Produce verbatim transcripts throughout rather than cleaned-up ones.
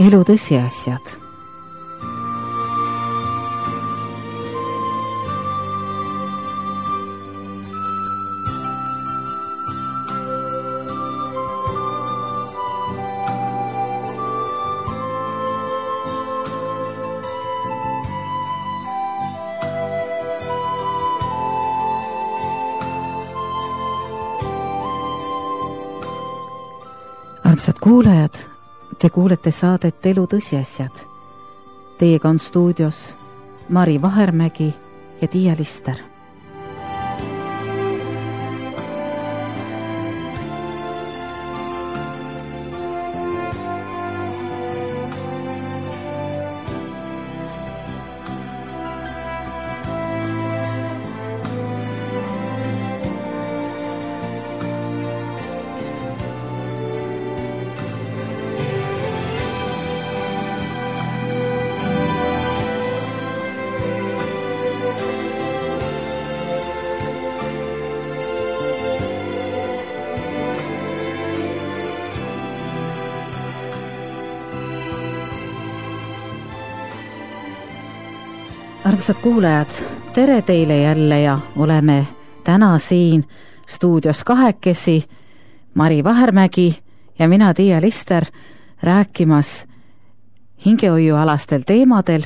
elu tõsiasjad. Armsad kuulajad, te kuulete saadet Elu tõsiasjad. Teiega on stuudios Mari Vahermägi ja Tiia Lister. Armsad kuulajad, tere teile jälle ja oleme täna siin stuudios kahekesi, Mari Vahermägi ja mina, Tiia Lister, rääkimas hingehoiualastel teemadel,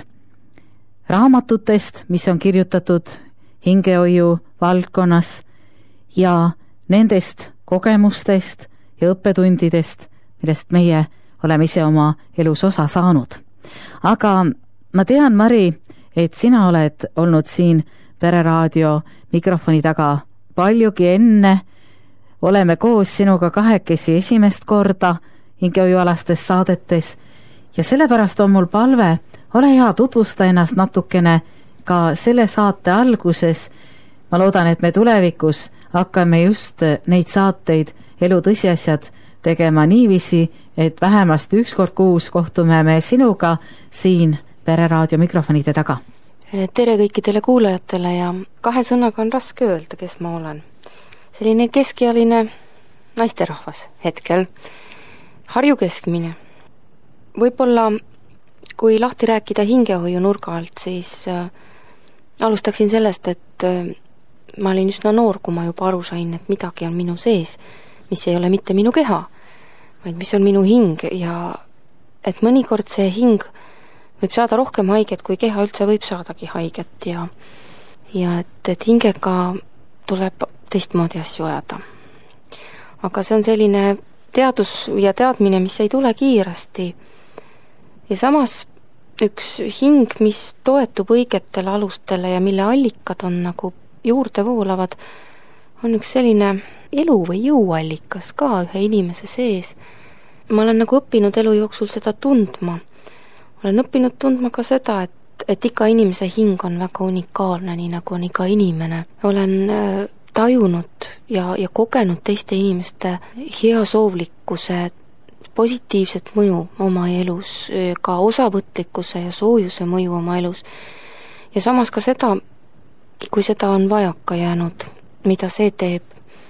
raamatutest, mis on kirjutatud hingehoiu valdkonnas ja nendest kogemustest ja õppetundidest, millest meie oleme ise oma elus osa saanud. Aga ma tean, Mari, et sina oled olnud siin Pereraadio mikrofoni taga paljugi enne. Oleme koos sinuga kahekesi esimest korda hingehoiualastes saadetes ja sellepärast on mul palve, ole hea, tutvusta ennast natukene ka selle saate alguses. Ma loodan, et me tulevikus hakkame just neid saateid Elu tõsiasjad tegema niiviisi, et vähemasti üks kord kuus kohtume me sinuga siin Pereraadio mikrofonide taga. Tere kõikidele kuulajatele ja kahe sõnaga on raske öelda, kes ma olen. Selline keskealine naisterahvas hetkel. Harju keskmine. Võib-olla, kui lahti rääkida hingehoiu nurga alt, siis äh, alustaksin sellest, et äh, ma olin üsna noor, kui ma juba aru sain, et midagi on minu sees, mis ei ole mitte minu keha, vaid mis on minu hing ja et mõnikord see hing võib saada rohkem haiget, kui keha üldse võib saadagi haiget ja, ja et, et hingega tuleb teistmoodi asju ajada. Aga see on selline teadus ja teadmine, mis ei tule kiiresti. Ja samas üks hing, mis toetub õigetele alustele ja mille allikad on nagu juurde voolavad, on üks selline elu või jõuallikas ka ühe inimese sees. Ma olen nagu õppinud elu jooksul seda tundma. Olen õppinud tundma ka seda, et, et iga inimese hing on väga unikaalne, nii nagu on iga inimene. Olen äh, tajunud ja, ja kogenud teiste inimeste heasoovlikkuse, positiivset mõju oma elus, ka osavõtlikkuse ja soojuse mõju oma elus. Ja samas ka seda, kui seda on vajaka jäänud, mida see teeb.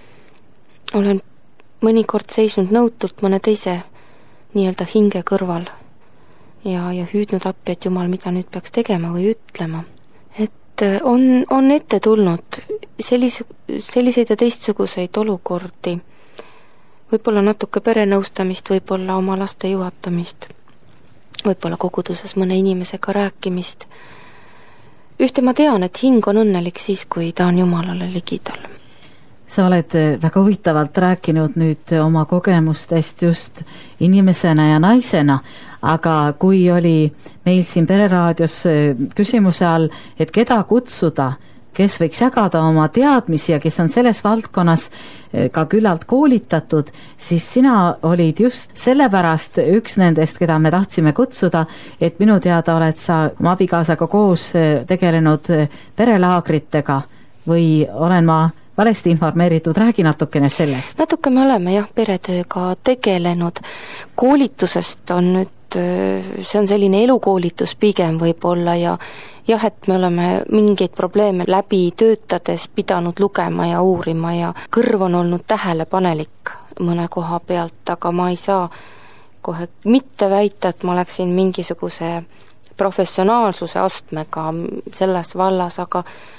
Olen mõnikord seisnud nõutult mõne teise nii-öelda hinge kõrval ja, ja hüüdnud appi, et Jumal, mida nüüd peaks tegema või ütlema. Et on, on ette tulnud sellis, selliseid ja teistsuguseid olukordi, võib-olla natuke perenõustamist, võib-olla oma laste juhatamist, võib-olla koguduses mõne inimesega rääkimist. Ühte ma tean, et hing on õnnelik siis, kui ta on Jumalale ligidal. Sa oled väga huvitavalt rääkinud nüüd oma kogemustest just inimesena ja naisena, aga kui oli meil siin Pereraadios küsimuse all, et keda kutsuda, kes võiks jagada oma teadmisi ja kes on selles valdkonnas ka küllalt koolitatud, siis sina olid just sellepärast üks nendest, keda me tahtsime kutsuda, et minu teada oled sa oma abikaasaga koos tegelenud perelaagritega või olen ma valesti informeeritud, räägi natukene sellest. Natuke me oleme jah peretööga tegelenud. Koolitusest on nüüd, see on selline elukoolitus pigem võib-olla ja jah, et me oleme mingeid probleeme läbi töötades pidanud lugema ja uurima ja kõrv on olnud tähelepanelik mõne koha pealt, aga ma ei saa kohe mitte väita, et ma oleksin mingisuguse professionaalsuse astmega selles vallas, aga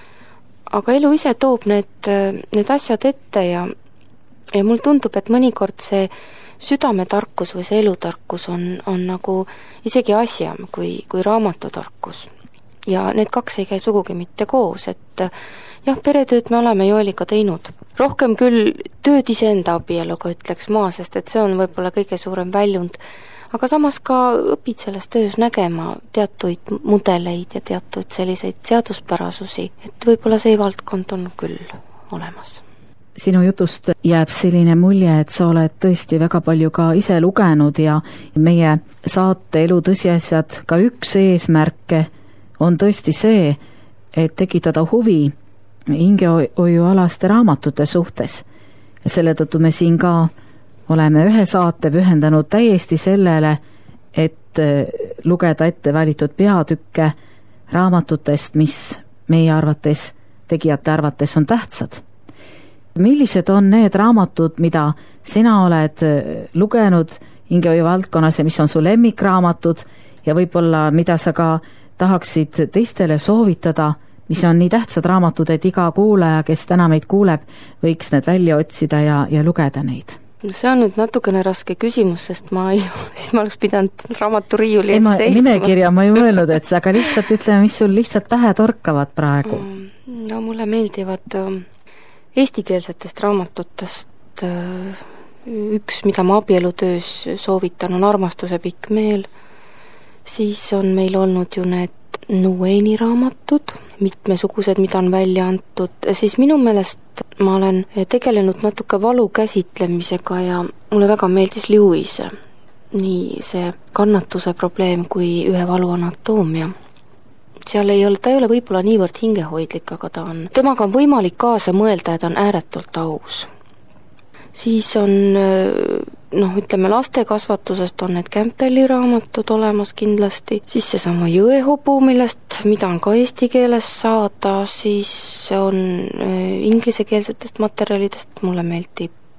aga elu ise toob need, need asjad ette ja, ja mul tundub, et mõnikord see südametarkus või see elutarkus on, on nagu isegi asjam kui, kui raamatutarkus. Ja need kaks ei käi sugugi mitte koos, et jah, peretööd me oleme Joeliga teinud. Rohkem küll tööd iseenda abieluga, ütleks ma, sest et see on võib-olla kõige suurem väljund, aga samas ka õpid selles töös nägema teatuid mudeleid ja teatuid selliseid seaduspärasusi, et võib-olla see valdkond on küll olemas. Sinu jutust jääb selline mulje, et sa oled tõesti väga palju ka ise lugenud ja meie saate Elu tõsiasjad ka üks eesmärke on tõesti see, et tekitada huvi hingehoiualaste raamatute suhtes. Ja selle tõttu me siin ka oleme ühe saate pühendanud täiesti sellele, et lugeda ette valitud peatükke raamatutest, mis meie arvates, tegijate arvates on tähtsad. Millised on need raamatud, mida sina oled lugenud hingehoiu valdkonnas ja mis on su lemmikraamatud ja võib-olla mida sa ka tahaksid teistele soovitada, mis on nii tähtsad raamatud, et iga kuulaja, kes täna meid kuuleb, võiks need välja otsida ja, ja lugeda neid? See on nüüd natukene raske küsimus, sest ma ei, siis ma oleks pidanud raamaturiiuli ees seisma. Nimekirja ma ei mõelnud, et sa aga lihtsalt ütleme, mis sul lihtsalt pähe torkavad praegu. No mulle meeldivad eestikeelsetest raamatutest üks, mida ma abielutöös soovitan, on Armastuse pikk meel. Siis on meil olnud ju need Nueni raamatud, mitmesugused, mida on välja antud, siis minu meelest ma olen tegelenud natuke valu käsitlemisega ja mulle väga meeldis Lewise, nii see kannatuse probleem kui ühe valu anatoomia. Seal ei ole, ta ei ole võib-olla niivõrd hingehoidlik, aga ta on, temaga on võimalik kaasa mõelda ja ta on ääretult aus. Siis on, noh, ütleme lastekasvatusest on need Campbelli raamatud olemas kindlasti, siis seesama Jõehobu, millest, mida on ka eesti keeles saada, siis on inglisekeelsetest materjalidest, mulle meeldib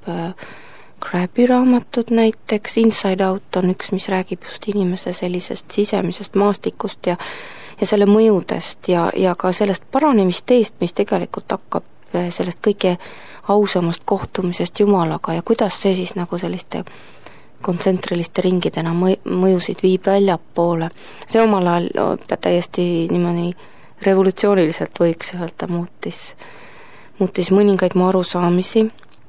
Crabby raamatud näiteks, Inside Out on üks, mis räägib just inimese sellisest sisemisest maastikust ja, ja selle mõjudest ja, ja ka sellest paranemist-teest, mis tegelikult hakkab sellest kõige ausamast kohtumisest Jumalaga ja kuidas see siis nagu selliste kontsentriliste ringidena mõjusid viib väljapoole. See omal ajal täiesti niimoodi revolutsiooniliselt võiks öelda muutis, muutis mõningaid mu arusaamisi.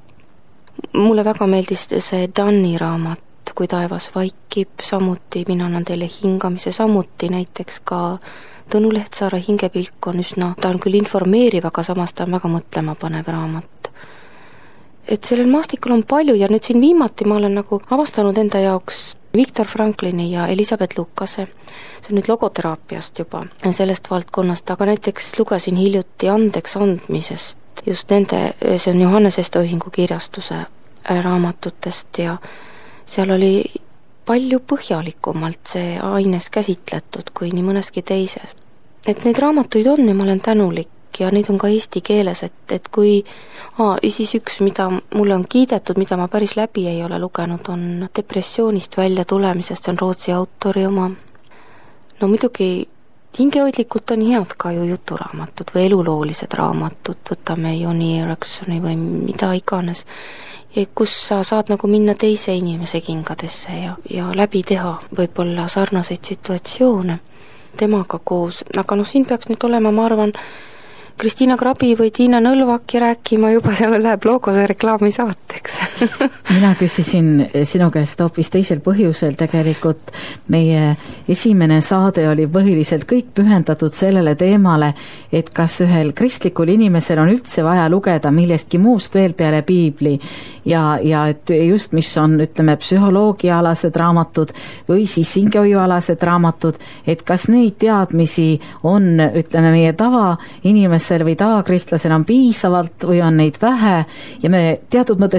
Mulle väga meeldis see Danni raamat, Kui taevas vaikib, samuti Mina annan teile hingamise, samuti näiteks ka Tõnu Lehtsaare Hingepilk on üsna, ta on küll informeeriv, aga samas ta on väga mõtlemapanev raamat. Et sellel maastikul on palju ja nüüd siin viimati ma olen nagu avastanud enda jaoks Viktor Franklini ja Elisabeth Lukase. See on nüüd logoteraapiast juba, sellest valdkonnast, aga näiteks lugesin hiljuti Andeks andmisest, just nende, see on Johannes Estoühingu kirjastuse raamatutest ja seal oli palju põhjalikumalt see aines käsitletud kui nii mõneski teises. Et neid raamatuid on ja ma olen tänulik ja neid on ka eesti keeles, et, et kui aa, siis üks, mida mulle on kiidetud, mida ma päris läbi ei ole lugenud, on Depressioonist välja tulemisest, see on Rootsi autori oma. No muidugi hingehoidlikult on head ka ju juturaamatud või eluloolised raamatud, võtame Joni Eriksoni või mida iganes, ja kus sa saad nagu minna teise inimese kingadesse ja, ja läbi teha võib-olla sarnaseid situatsioone temaga koos, aga noh, siin peaks nüüd olema, ma arvan, Kristiina Krabi või Tiina Nõlvak ja rääkima juba, seal läheb Logose reklaamisaateks. Mina küsisin sinu käest hoopis teisel põhjusel tegelikult. Meie esimene saade oli põhiliselt kõik pühendatud sellele teemale, et kas ühel kristlikul inimesel on üldse vaja lugeda millestki muust veel peale piibli ja, ja et just mis on, ütleme, psühholoogiaalased raamatud või siis hingehoiualased raamatud, et kas neid teadmisi on, ütleme, meie tava inimesel või tavakristlasel on piisavalt või on neid vähe ja me teatud mõttes püüdsime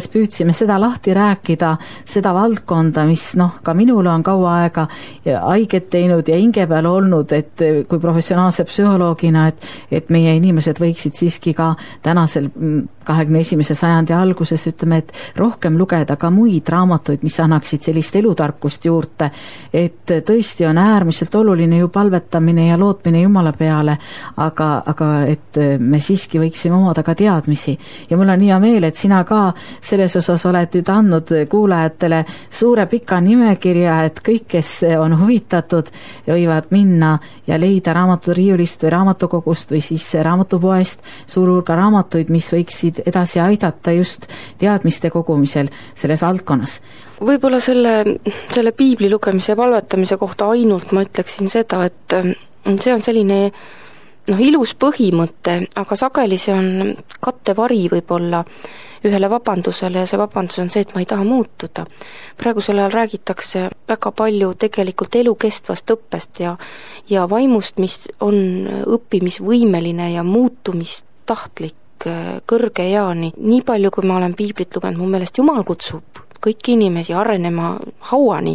ütleme, seda lahti rääkida, seda valdkonda, mis noh, ka minule on kaua aega haiget teinud ja hinge peal olnud, et kui professionaalse psühholoogina, et, et meie inimesed võiksid siiski ka tänasel kahekümne esimese sajandi alguses, ütleme, et rohkem lugeda ka muid raamatuid, mis annaksid sellist elutarkust juurde, et tõesti on äärmiselt oluline ju palvetamine ja lootmine Jumala peale, aga, aga et me siiski võiksime omada ka teadmisi. Ja mul on hea meel, et sina ka selles osas oled nüüd andnud kuulajatele suure pika nimekirja, et kõik, kes on huvitatud, võivad minna ja leida raamaturiiulist või raamatukogust või siis raamatupoest suur hulga raamatuid, mis võiksid edasi aidata just teadmiste kogumisel selles valdkonnas. Võib-olla selle, selle piibli lugemise ja palvetamise kohta ainult ma ütleksin seda, et see on selline noh, ilus põhimõte, aga sageli see on kattevari võib-olla ühele vabandusele ja see vabandus on see, et ma ei taha muutuda. Praegusel ajal räägitakse väga palju tegelikult elukestvast õppest ja, ja vaimust, mis on õppimisvõimeline ja muutumistahtlik kõrge eani. Nii palju, kui ma olen piiblit lugenud, mu meelest Jumal kutsub kõiki inimesi arenema hauani.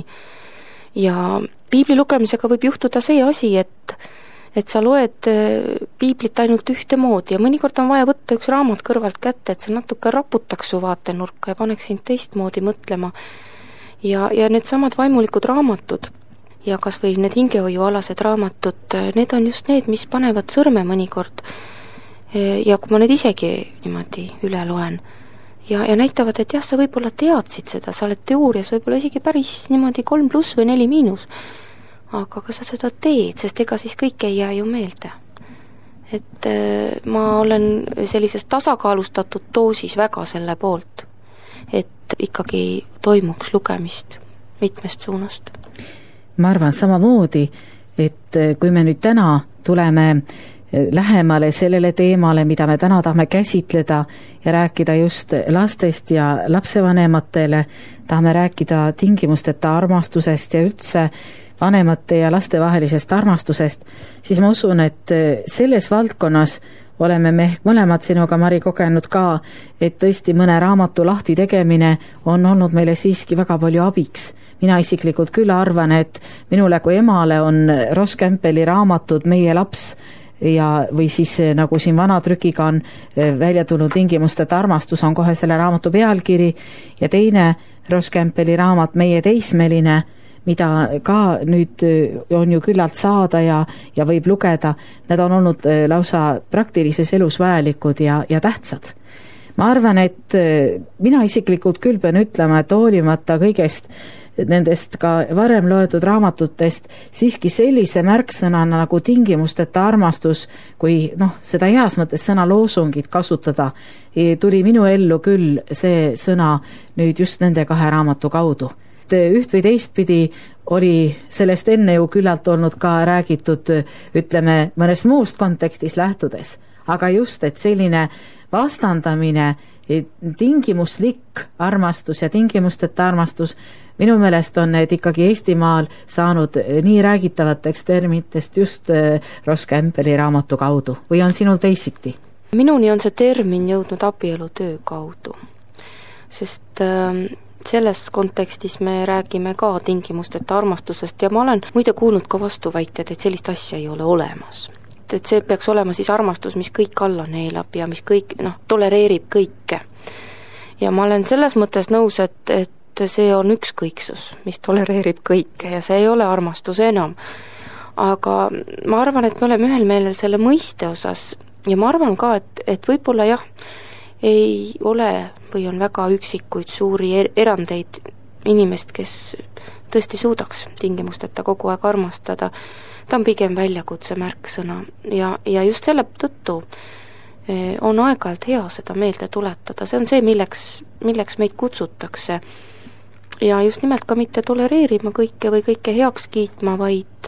Ja piibli lugemisega võib juhtuda see asi, et, et sa loed piiblit ainult ühte moodi ja mõnikord on vaja võtta üks raamat kõrvalt kätte, et see natuke raputaks su vaatenurka ja paneks sind teistmoodi mõtlema. Ja, ja need samad vaimulikud raamatud ja kas või need hingehoiualased raamatud, need on just need, mis panevad sõrme mõnikord. Ja kui ma need isegi niimoodi üle loen ja, ja näitavad, et jah, sa võib-olla teadsid seda, sa oled teoorias võib-olla isegi päris niimoodi kolm pluss või neli miinus, aga kas sa seda teed, sest ega siis kõik ei jää ju meelde. Et ma olen sellises tasakaalustatud doosis väga selle poolt, et ikkagi toimuks lugemist mitmest suunast. Ma arvan samamoodi, et kui me nüüd täna tuleme lähemale sellele teemale, mida me täna tahame käsitleda ja rääkida just lastest ja lapsevanematele, tahame rääkida tingimusteta armastusest ja üldse vanemate ja laste vahelisest armastusest, siis ma usun, et selles valdkonnas oleme me ehk mõlemad sinuga, Mari, kogenud ka, et tõesti mõne raamatu lahti tegemine on olnud meile siiski väga palju abiks. Mina isiklikult küll arvan, et minule kui emale on Ross Campbelli raamatud Meie laps ja või siis nagu siin vana trükiga on välja tulnud Tingimusteta armastus, on kohe selle raamatu pealkiri, ja teine Ross Campbelli raamat Meie teismeline, mida ka nüüd on ju küllalt saada ja, ja võib lugeda, need on olnud lausa praktilises elus vajalikud ja, ja tähtsad. Ma arvan, et mina isiklikult küll pean ütlema, et hoolimata kõigest nendest ka varem loetud raamatutest siiski sellise märksõnana nagu tingimusteta armastus, kui noh, seda heas mõttes sõna loosungit kasutada, tuli minu ellu küll see sõna nüüd just nende kahe raamatu kaudu. Üht või teistpidi oli sellest enne ju küllalt olnud ka räägitud, ütleme, mõnest muust kontekstis lähtudes, aga just, et selline vastandamine, tingimuslik armastus ja tingimusteta armastus, minu meelest on need ikkagi Eestimaal saanud nii räägitavateks terminitest just Ross Campbelli raamatu kaudu, või on sinul teisiti? Minuni on see termin jõudnud abielutöö kaudu, sest äh, selles kontekstis me räägime ka tingimusteta armastusest ja ma olen muide kuulnud ka vastuväited, et sellist asja ei ole olemas. Et see peaks olema siis armastus, mis kõik alla neelab ja mis kõik, noh, tolereerib kõike. Ja ma olen selles mõttes nõus, et, et see on ükskõiksus, mis tolereerib kõike ja see ei ole armastus enam. Aga ma arvan, et me oleme ühel meelel selle mõiste osas ja ma arvan ka, et, et võib-olla jah, ei ole või on väga üksikuid suuri er- erandeid inimest, kes tõesti suudaks tingimusteta kogu aeg armastada. Ta on pigem väljakutse märksõna ja, ja just selle tõttu on aeg-ajalt hea seda meelde tuletada. See on see, milleks, milleks meid kutsutakse. Ja just nimelt ka mitte tolereerima kõike või kõike heaks kiitma, vaid,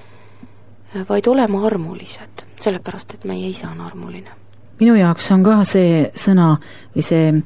vaid olema armulised, sellepärast, et meie isa on armuline. Minu jaoks on ka see sõna või see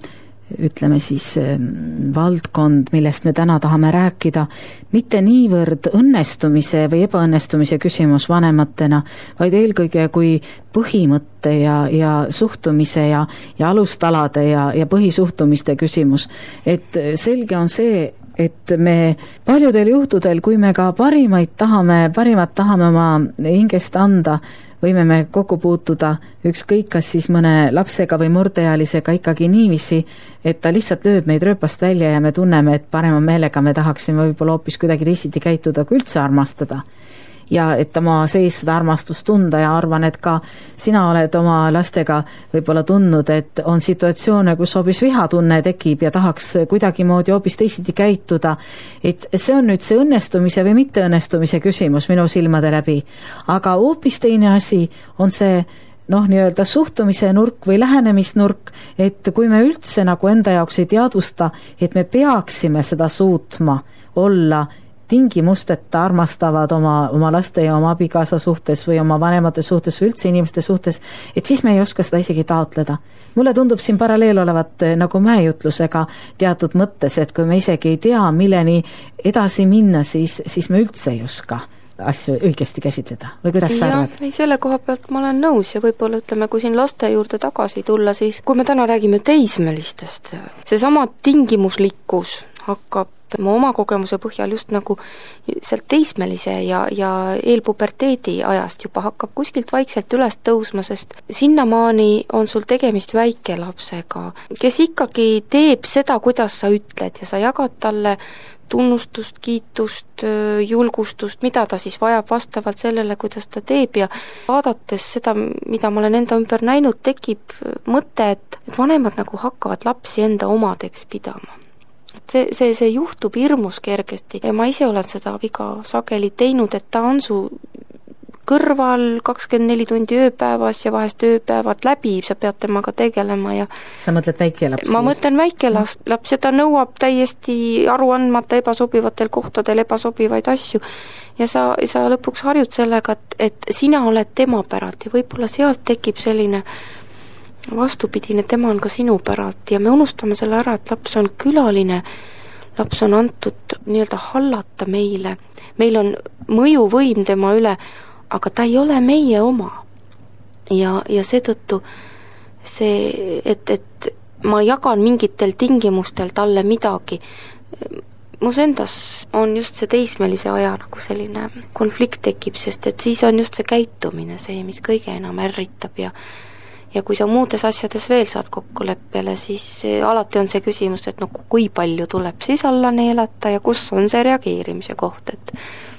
ütleme siis valdkond, millest me täna tahame rääkida, mitte niivõrd õnnestumise või ebaõnnestumise küsimus vanematena, vaid eelkõige kui põhimõtte ja, ja suhtumise ja, ja alustalade ja, ja põhisuhtumiste küsimus. Et selge on see, et me paljudel juhtudel, kui me ka parimaid tahame, parimat tahame oma hingest anda, võime me kokku puutuda ükskõik kas siis mõne lapsega või murdeealisega ikkagi niiviisi, et ta lihtsalt lööb meid rööpast välja ja me tunneme, et parema meelega me tahaksime võib-olla hoopis kuidagi teisiti käituda, kui üldse armastada. Ja et oma sees seda armastust tunda ja arvan, et ka sina oled oma lastega võib-olla tundnud, et on situatsioone, kus hoopis vihatunne tekib ja tahaks kuidagi moodi hoopis teisiti käituda. Et see on nüüd see õnnestumise või mitteõnnestumise küsimus minu silmade läbi. Aga hoopis teine asi on see noh, nii-öelda suhtumise nurk või lähenemisnurk, et kui me üldse nagu enda jaoks ei teadvusta, et me peaksime seda suutma olla tingimusteta armastavad oma, oma laste ja oma abikaasa suhtes või oma vanemate suhtes või üldse inimeste suhtes, et siis me ei oska seda isegi taotleda. Mulle tundub siin paralleel olevat nagu mäejutlusega teatud mõttes, et kui me isegi ei tea, milleni edasi minna, siis, siis me üldse ei oska asju õigesti käsitleda. Või kuidas sa arvad? Ei, selle koha pealt ma olen nõus ja võib-olla ütleme, kui siin laste juurde tagasi tulla, siis kui me täna räägime teismelistest, see sama tingimuslikkus hakkab ma oma kogemuse põhjal just nagu sealt teismelise ja, ja eelpuberteedi ajast juba hakkab kuskilt vaikselt üles tõusma, sest sinnamaani on sul tegemist väikelapsega, kes ikkagi teeb seda, kuidas sa ütled ja sa jagad talle tunnustust, kiitust, julgustust, mida ta siis vajab vastavalt sellele, kuidas ta teeb ja vaadates seda, mida ma olen enda ümber näinud, tekib mõte, et, et vanemad nagu hakkavad lapsi enda omadeks pidama. See, see, see juhtub hirmus kergesti ja ma ise olen seda viga sageli teinud, et ta on su kõrval kakskümmend neli tundi ööpäevas ja vahest ööpäevad läbi, sa pead temaga tegelema ja sa mõtled väikelaps? Ma mõtlen väikelaps laps, ja ta nõuab täiesti aruandmata ebasobivatel kohtadel ebasobivaid asju ja sa, sa lõpuks harjud sellega, et, et sina oled tema päralt ja võib-olla sealt tekib selline vastupidine, tema on ka sinu päralt ja me unustame selle ära, et laps on külaline, laps on antud nii-öelda hallata meile, meil on mõjuvõim tema üle, aga ta ei ole meie oma. Ja, ja seetõttu see, et, et ma jagan mingitel tingimustel talle midagi, mus endas on just see teismelise aja nagu selline konflikt tekib, sest et siis on just see käitumine see, mis kõige enam ärritab ja ja kui sa muudes asjades veel saad kokkuleppele, siis alati on see küsimus, et no kui palju tuleb siis alla neelata ja kus on see reageerimise koht, et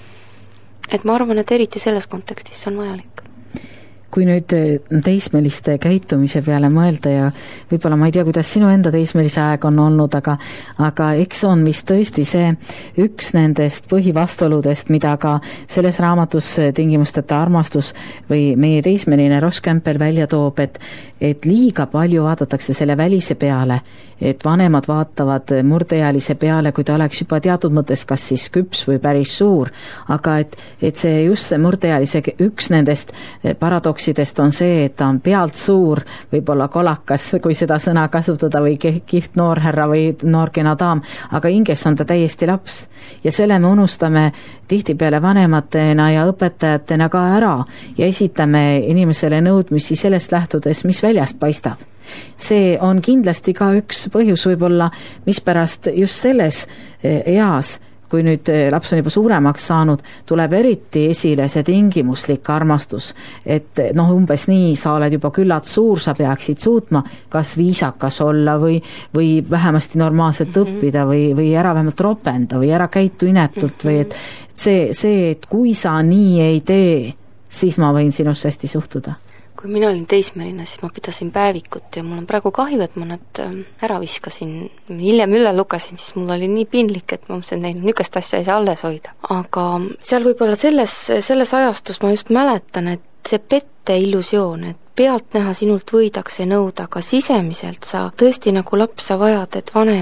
et ma arvan, et eriti selles kontekstis on vajalik. Kui nüüd teismeliste käitumise peale mõelda ja võib-olla ma ei tea, kuidas sinu enda teismelise aeg on olnud, aga, aga eks on vist tõesti see üks nendest põhivastoludest, mida ka selles raamatus Tingimusteta armastus või meie teismeline Ross Campbell välja toob, et, et liiga palju vaadatakse selle välise peale, et vanemad vaatavad murdeealise peale, kui ta oleks juba teatud mõttes kas siis küps või päris suur, aga et, et see just see murdeealise üks nendest paradoks on see, et ta on pealt suur, võib-olla kolakas, kui seda sõna kasutada, või kihvt noorherra või noorkena daam, aga hinges on ta täiesti laps. Ja selle me unustame tihtipeale vanematena ja õpetajatena ka ära ja esitame inimesele nõudmisi sellest lähtudes, mis väljast paistab. See on kindlasti ka üks põhjus võib-olla, mispärast just selles eas, kui nüüd laps on juba suuremaks saanud, tuleb eriti esile see tingimuslik armastus, et noh, umbes nii, sa oled juba küllalt suur, sa peaksid suutma kas viisakas olla või, või vähemasti normaalselt õppida või, või ära vähemalt ropenda või ära käitu inetult või et see, see, et kui sa nii ei tee, siis ma võin sinusse hästi suhtuda. Kui mina olin teismeline, siis ma pidasin päevikut ja mul on praegu kahju, et ma nad ära viskasin. Hiljem üle lugesin, siis mul oli nii pinlik, et ma mõtlesin, et niisugust asja ei saa alles hoida. Aga seal võib-olla selles, selles ajastus ma just mäletan, et see pette illusioon, et pealt näha sinult võidakse nõuda, aga sisemiselt sa tõesti nagu laps sa vajad, et vanem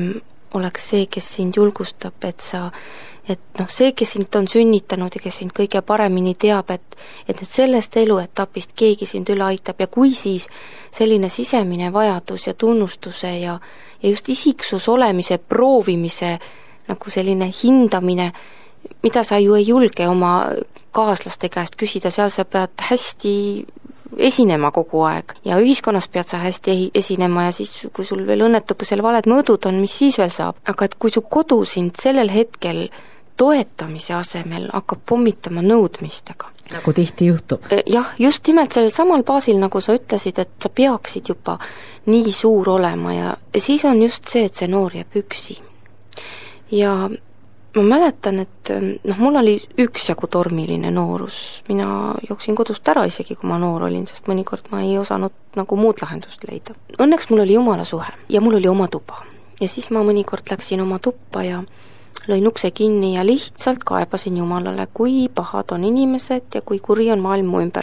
oleks see, kes sind julgustab, et sa et noh, see, kes sind on sünnitanud ja kes sind kõige paremini teab, et et nüüd sellest eluetapist keegi sind üle aitab ja kui siis selline sisemine vajadus ja tunnustuse ja, ja just isiksus olemise proovimise nagu selline hindamine, mida sa ju ei julge oma kaaslaste käest küsida, seal sa pead hästi esinema kogu aeg ja ühiskonnas pead sa hästi esinema ja siis, kui sul veel õnnetukesel valed mõõdud on, mis siis veel saab. Aga et kui su kodu sind sellel hetkel toetamise asemel hakkab pommitama nõudmistega. Nagu tihti juhtub. Jah, just nimelt sellel samal baasil, nagu sa ütlesid, et sa peaksid juba nii suur olema ja siis on just see, et see noor jääb üksi. Ja ma mäletan, et noh, mul oli üksjagu tormiline noorus. Mina jooksin kodust ära isegi, kui ma noor olin, sest mõnikord ma ei osanud nagu muud lahendust leida. Õnneks mul oli jumala suhe ja mul oli oma tuba. Ja siis ma mõnikord läksin oma tuppa ja lõin ukse kinni ja lihtsalt kaebasin Jumalale, kui pahad on inimesed ja kui kuri on maailm mu ümber.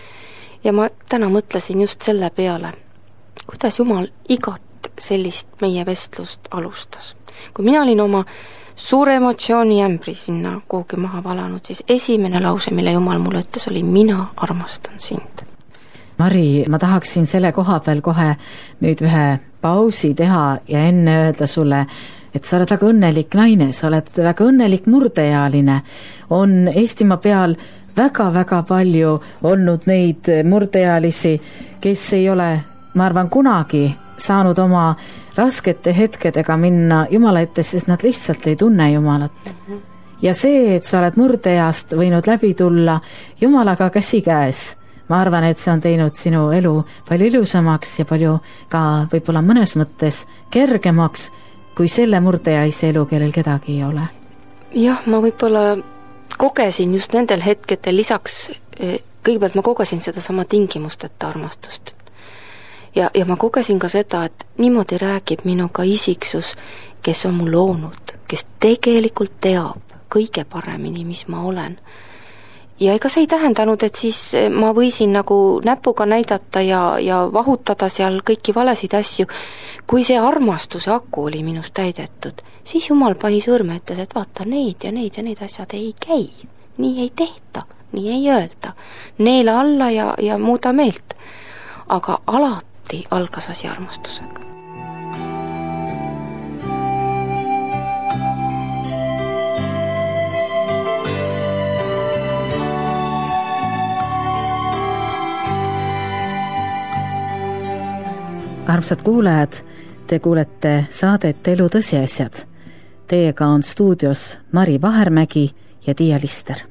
Ja ma täna mõtlesin just selle peale, kuidas Jumal igat sellist meie vestlust alustas. Kui mina olin oma suure emotsiooni ämbri sinna kuhugi maha valanud, siis esimene lause, mille Jumal mulle ütles, oli mina armastan sind. Mari, ma tahaksin selle koha peal kohe nüüd ühe pausi teha ja enne öelda sulle, et sa oled väga õnnelik naine, sa oled väga õnnelik murdeealine. On Eestimaa peal väga-väga palju olnud neid murdeealisi, kes ei ole, ma arvan, kunagi saanud oma raskete hetkedega minna Jumala ette, sest nad lihtsalt ei tunne Jumalat. Ja see, et sa oled murdeeast võinud läbi tulla Jumalaga käsi käes, ma arvan, et see on teinud sinu elu palju ilusamaks ja palju ka võib-olla mõnes mõttes kergemaks, kui selle murdeealise elu, kellel kedagi ei ole. Jah, ma võib-olla kogesin just nendel hetkedel lisaks, kõigepealt ma kogesin seda sama tingimusteta armastust. Ja, ja ma kogesin ka seda, et niimoodi räägib minuga isiksus, kes on mu loonud, kes tegelikult teab kõige paremini, mis ma olen. Ja ega see ei tähendanud, et siis ma võisin nagu näpuga näidata ja, ja vahutada seal kõiki valesid asju. Kui see armastuse aku oli minust täidetud, siis Jumal pani sõrme ütles, et vaata, neid ja neid ja neid asjad ei käi. Nii ei tehta, nii ei öelda. Neele alla ja, ja muuda meelt. Aga alati algas asi armastusega. Armsad kuulajad, te kuulete saadet Elu tõsiasjad. Teiega on stuudios Mari Vahermägi ja Tiia Lister.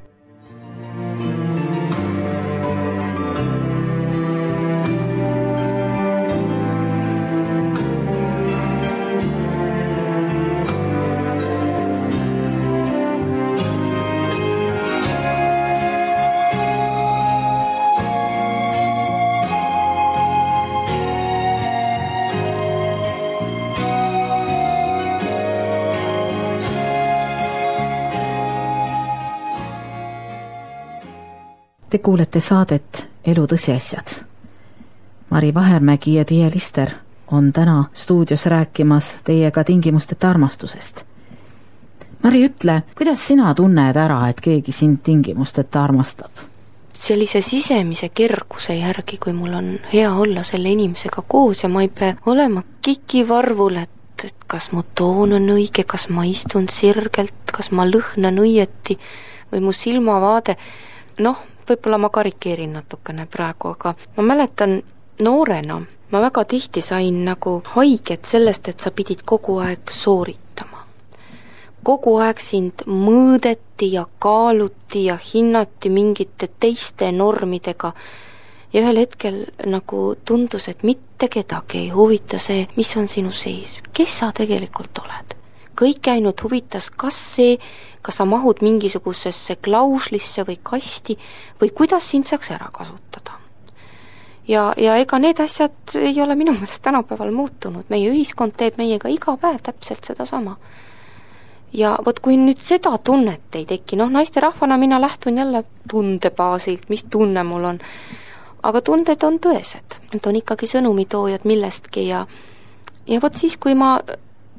Te kuulete saadet Elu tõsiasjad. Mari Vahermägi ja Tiia Lister on täna stuudios rääkimas teiega tingimusteta armastusest. Mari, ütle, kuidas sina tunned ära, et keegi sind tingimusteta armastab? Sellise sisemise kerguse järgi, kui mul on hea olla selle inimesega koos ja ma ei pea olema kikivarvul, et, et kas mu toon on õige, kas ma istun sirgelt, kas ma lõhnan õieti või mu silmavaade, noh, võib-olla ma karikeerin natukene praegu, aga ma mäletan noorena, ma väga tihti sain nagu haiget sellest, et sa pidid kogu aeg sooritama. Kogu aeg sind mõõdeti ja kaaluti ja hinnati mingite teiste normidega ja ühel hetkel nagu tundus, et mitte kedagi ei huvita see, mis on sinu sees, kes sa tegelikult oled. Kõik ainult huvitas, kas see, kas sa mahud mingisugusesse klauslisse või kasti või kuidas sind saaks ära kasutada. Ja, ja ega need asjad ei ole minu meelest tänapäeval muutunud. Meie ühiskond teeb meiega iga päev täpselt seda sama. Ja võt, kui nüüd seda tunnet ei teki, noh, naiste rahvana mina lähtun jälle tundebaasilt, mis tunne mul on. Aga tunded on tõesed. Need on ikkagi sõnumitoojad millestki ja, ja võt siis, kui ma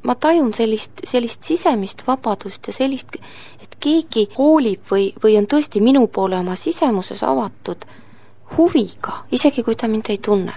ma tajun sellist, sellist sisemist vabadust ja sellist, et keegi hoolib või, või on tõesti minu poole oma sisemuses avatud huviga, isegi kui ta mind ei tunne.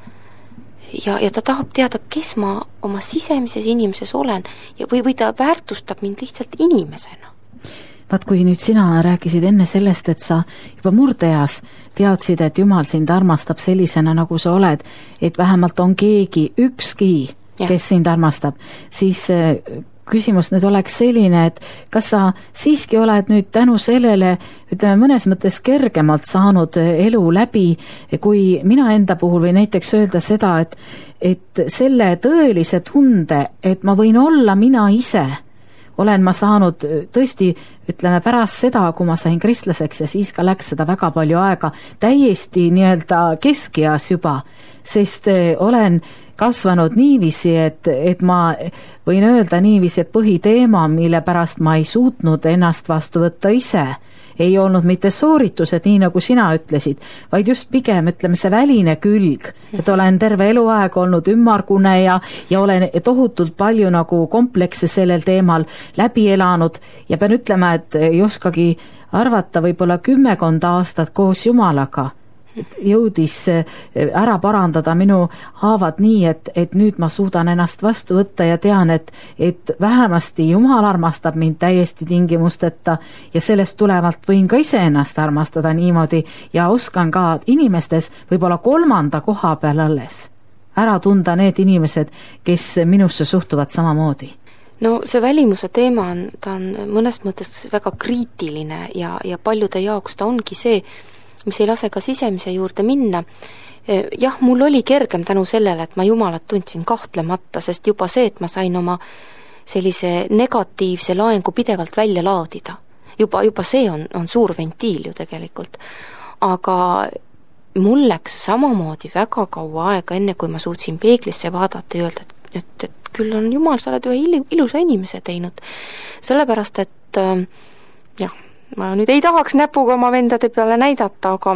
Ja, ja ta tahab teada, kes ma oma sisemises inimeses olen ja või, või ta väärtustab mind lihtsalt inimesena. Vaat kui nüüd sina rääkisid enne sellest, et sa juba murdeas teadsid, et Jumal sind armastab sellisena, nagu sa oled, et vähemalt on keegi, ükski, ja. kes sind armastab, siis küsimus nüüd oleks selline, et kas sa siiski oled nüüd tänu sellele, ütleme mõnes mõttes kergemalt saanud elu läbi, kui mina enda puhul või näiteks öelda seda, et, et selle tõelise tunde, et ma võin olla mina ise, olen ma saanud tõesti, ütleme pärast seda, kui ma sain kristlaseks ja siis ka läks seda väga palju aega, täiesti nii-öelda keskeas juba, sest olen kasvanud niiviisi, et, et ma võin öelda niiviisi, et põhiteema, mille pärast ma ei suutnud ennast vastu võtta ise, ei olnud mitte sooritused, nii nagu sina ütlesid, vaid just pigem, ütleme, see väline külg, et olen terve eluaeg olnud ümmargune ja, ja olen tohutult palju nagu komplekse sellel teemal läbi elanud ja pean ütlema, et ei oskagi arvata võib-olla kümmekond aastat koos Jumalaga jõudis ära parandada minu haavad nii, et, et nüüd ma suudan ennast vastu võtta ja tean, et, et vähemasti Jumal armastab mind täiesti tingimusteta ja sellest tulevalt võin ka ise ennast armastada niimoodi ja oskan ka inimestes võib-olla kolmanda koha peal alles ära tunda need inimesed, kes minusse suhtuvad samamoodi. No see välimuse teema on, ta on mõnes mõttes väga kriitiline ja, ja paljude jaoks ta ongi see, mis ei lase ka sisemise juurde minna. Jah, mul oli kergem tänu sellele, et ma Jumalat tundsin kahtlemata, sest juba see, et ma sain oma sellise negatiivse laengu pidevalt välja laadida. Juba, juba see on, on suur ventiil ju tegelikult. Aga mul läks samamoodi väga kaua aega, enne kui ma suutsin peeglisse vaadata ja öelda, et, et, et küll on Jumal, sa oled ühe ilusa inimese teinud. Sellepärast, et jah, ma nüüd ei tahaks näpuga oma vendade peale näidata, aga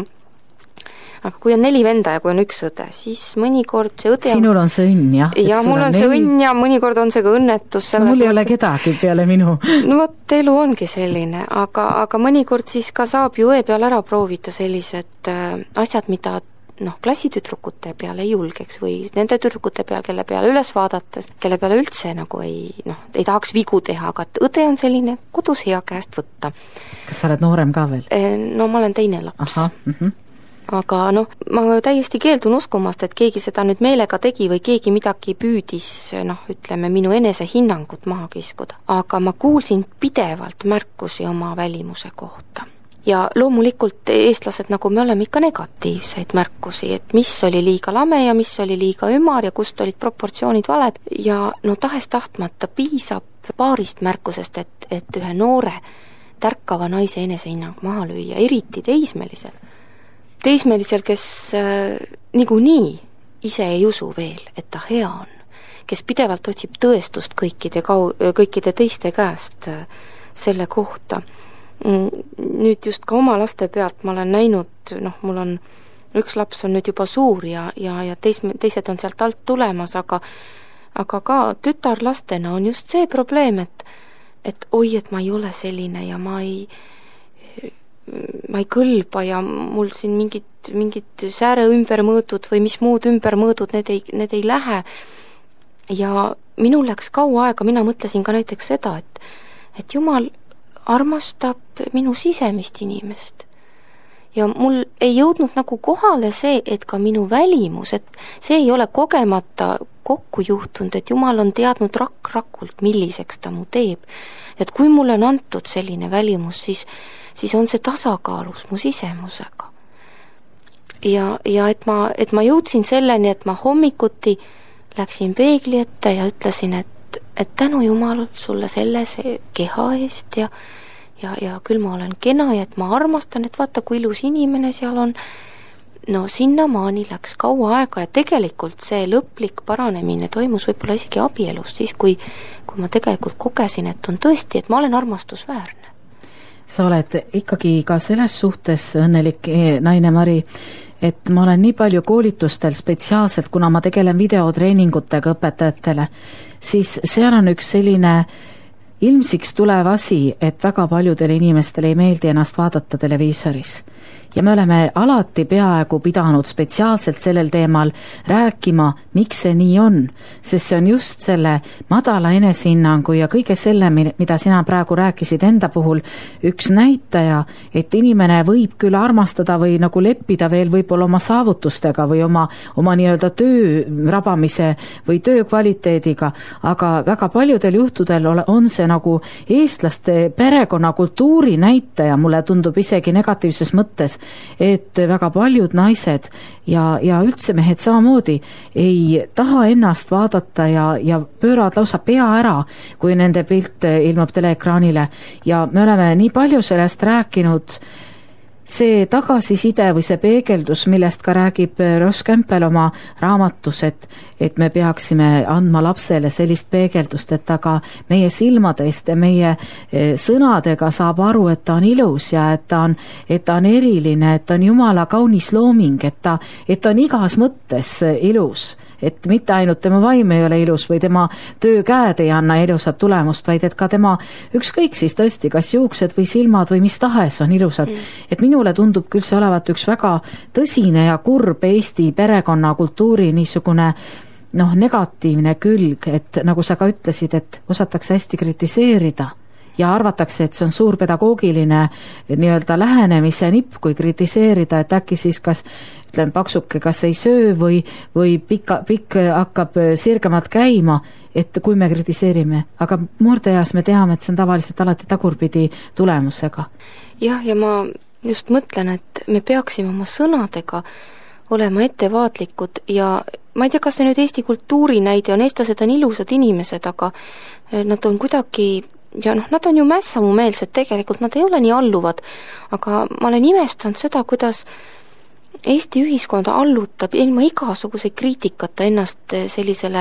aga kui on neli venda ja kui on üks õde, siis mõnikord see õde sinul on see õnn, jah? Ja mul on, on see õnn ja mõnikord on see ka õnnetus. No, mul ei ole kedagi peale minu. No vot, elu ongi selline, aga, aga mõnikord siis ka saab ju õe peal ära proovida sellised äh, asjad, mida noh, klassitüdrukute peale ei julgeks või nende tüdrukute peal, kelle peale üles vaadates, kelle peale üldse nagu ei, noh, ei tahaks vigu teha, aga õde on selline kodus hea käest võtta. Kas sa oled noorem ka veel? No ma olen teine laps. Aha, mm-hmm. Aga noh, ma täiesti keeldun uskumast, et keegi seda nüüd meelega tegi või keegi midagi püüdis, noh, ütleme, minu enese hinnangut maha kiskuda. Aga ma kuulsin pidevalt märkusi oma välimuse kohta. Ja loomulikult eestlased, nagu me oleme ikka negatiivseid märkusi, et mis oli liiga lame ja mis oli liiga ümar ja kust olid proportsioonid valed ja no tahes tahtmata piisab paarist märkusest, et, et ühe noore tärkava naise enesehinnang maha lüüa, eriti teismelisel. Teismelisel, kes äh, niikuinii ise ei usu veel, et ta hea on, kes pidevalt otsib tõestust kõikide, kau- kõikide teiste käest äh, selle kohta. Nüüd just ka oma laste pealt ma olen näinud, noh, mul on üks laps on nüüd juba suur ja, ja, ja teis, teised on sealt alt tulemas, aga aga ka tütarlastena on just see probleem, et et oi, et ma ei ole selline ja ma ei ma ei kõlba ja mul siin mingid, mingid sääre ümbermõõtud või mis muud ümbermõõdud, need ei, need ei lähe. Ja minul läks kaua aega, mina mõtlesin ka näiteks seda, et et Jumal armastab minu sisemist inimest. Ja mul ei jõudnud nagu kohale see, et ka minu välimus, et see ei ole kogemata kokku juhtunud, et Jumal on teadnud rakk-rakult, milliseks ta mu teeb. Et kui mulle on antud selline välimus, siis, siis on see tasakaalus mu sisemusega. Ja, ja et, ma, et ma jõudsin selleni, et ma hommikuti läksin peegli ette ja ütlesin, et et tänu Jumal sulle selle see keha eest ja, ja, ja küll ma olen kena ja et ma armastan, et vaata, kui ilus inimene seal on. No sinnamaani läks kaua aega ja tegelikult see lõplik paranemine toimus võib-olla isegi abielus, siis kui, kui ma tegelikult kogesin, et on tõesti, et ma olen armastusväärne. Sa oled ikkagi ka selles suhtes õnnelik naine, Mari, et ma olen nii palju koolitustel spetsiaalselt, kuna ma tegelen videotreeningutega õpetajatele, siis seal on üks selline ilmsiks tulev asi, et väga paljudele inimestele ei meeldi ennast vaadata televiisoris. Ja me oleme alati peaaegu pidanud spetsiaalselt sellel teemal rääkima, miks see nii on, sest see on just selle madala enesehinnangu ja kõige selle, mida sina praegu rääkisid enda puhul, üks näitaja, et inimene võib küll armastada või nagu leppida veel võib-olla oma saavutustega või oma, oma nii-öelda töö rabamise või töö kvaliteediga, aga väga paljudel juhtudel on see nagu eestlaste perekonna kultuuri näitaja, mulle tundub isegi negatiivses mõttes, et väga paljud naised ja, ja üldse mehed samamoodi ei taha ennast vaadata ja, ja pööravad lausa pea ära, kui nende pilt ilmub teleekraanile. Ja me oleme nii palju sellest rääkinud, see tagasiside või see peegeldus, millest ka räägib Ross Campbell oma raamatus, et, et me peaksime andma lapsele sellist peegeldust, et ta ka meie silmadest ja meie sõnadega saab aru, et ta on ilus ja et ta on, et ta on eriline, et ta on Jumala kaunis looming, et ta, et ta on igas mõttes ilus. Et mitte ainult tema vaim ei ole ilus või tema töökäed ei anna ilusat tulemust, vaid et ka tema ükskõik siis tõesti, kas juuksed või silmad või mis tahes on ilusad. Mm. Et minule tundub küll see olevat üks väga tõsine ja kurb Eesti perekonna kultuuri niisugune noh, negatiivne külg, et nagu sa ka ütlesid, et osatakse hästi kritiseerida ja arvatakse, et see on suur pedagoogiline nii-öelda lähenemise nipp, kui kritiseerida, et äkki siis kas, ütlen, paksuke kas ei söö või, või pikka, pikk hakkab sirgemalt käima, et kui me kritiseerime. Aga murdeeas me teame, et see on tavaliselt alati tagurpidi tulemusega. Jah, ja ma just mõtlen, et me peaksime oma sõnadega olema ettevaatlikud ja ma ei tea, kas see nüüd Eesti kultuuri näide on, eestlased on ilusad inimesed, aga nad on kuidagi ja noh, nad on ju mässamumeelsed tegelikult, nad ei ole nii alluvad, aga ma olen imestanud seda, kuidas Eesti ühiskonda allutab ilma igasuguseid kriitikata ennast sellisele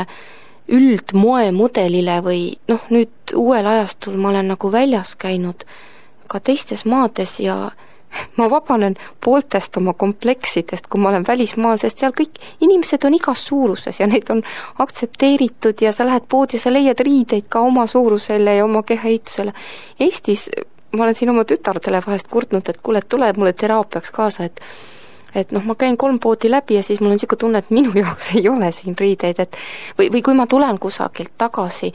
üldmoemudelile või noh, nüüd uuel ajastul ma olen nagu väljas käinud ka teistes maades ja ma vabanen pooltest oma kompleksidest, kui ma olen välismaal, sest seal kõik inimesed on igas suuruses ja neid on aktsepteeritud ja sa lähed poodi ja sa leiad riideid ka oma suurusele ja oma kehaehitusele. Eestis, ma olen siin oma tütardele vahest kurtnud, et kuule, tule mulle teraapiaks kaasa, et et noh, ma käin kolm poodi läbi ja siis mul on siuke tunne, et minu jaoks ei ole siin riideid, et või, või kui ma tulen kusagilt tagasi,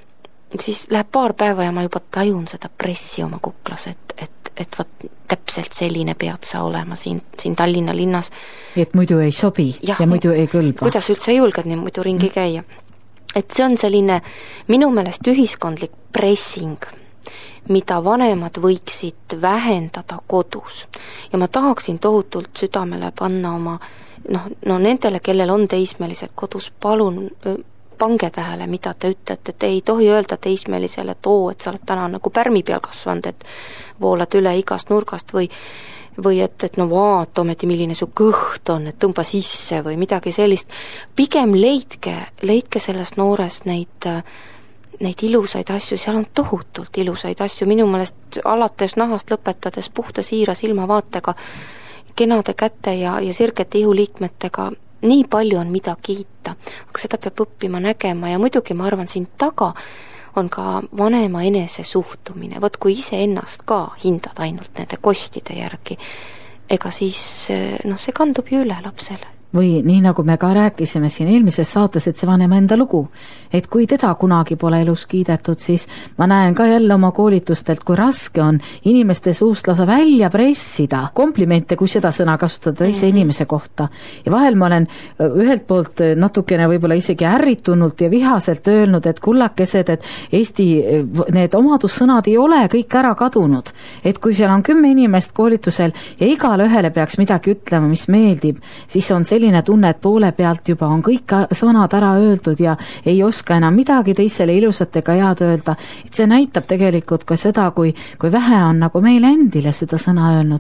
siis läheb paar päeva ja ma juba tajun seda pressi oma kuklas, et, et et võt, täpselt selline pead sa olema siin, siin Tallinna linnas. Et muidu ei sobi ja, ja muidu ei kõlba. Kuidas üldse julged nii muidu ringi käia? Et see on selline minu meelest ühiskondlik pressing, mida vanemad võiksid vähendada kodus. Ja ma tahaksin tohutult südamele panna oma, noh, no nendele, kellel on teismelised kodus, palun pange tähele, mida te ütlete, et ei tohi öelda teismelisele, et oo, et sa oled täna nagu pärmi peal kasvanud, et voolad üle igast nurgast või, või et, et no vaata ometi, milline su kõht on, et tõmba sisse või midagi sellist. Pigem leidke, leidke sellest noorest neid, neid ilusaid asju, seal on tohutult ilusaid asju, minu meelest alates nahast lõpetades puhta siira silmavaatega, kenade käte ja, ja sirgete ihuliikmetega, nii palju on mida kiita, aga seda peab õppima nägema ja muidugi ma arvan, siin taga on ka vanema enese suhtumine, võt kui ise ennast ka hindad ainult nende kostide järgi, ega siis noh, see kandub ju üle lapsele. Või nii nagu me ka rääkisime siin eelmises saates, et see vanema enda lugu, et kui teda kunagi pole elus kiidetud, siis ma näen ka jälle oma koolitustelt, kui raske on inimeste suust lausa välja pressida komplimente, kui seda sõna kasutada teise mm-hmm. inimese kohta. Ja vahel ma olen ühelt poolt natukene võib-olla isegi ärritunult ja vihaselt öelnud, et kullakesed, et Eesti need omadussõnad ei ole kõik ära kadunud. Et kui seal on kümme inimest koolitusel ja igale ühele peaks midagi ütlema, mis meeldib, siis on see selline tunne, et poole pealt juba on kõik sõnad ära öeldud ja ei oska enam midagi teisele ilusat ega head öelda. Et see näitab tegelikult ka seda, kui, kui vähe on nagu meile endile seda sõna öelnud.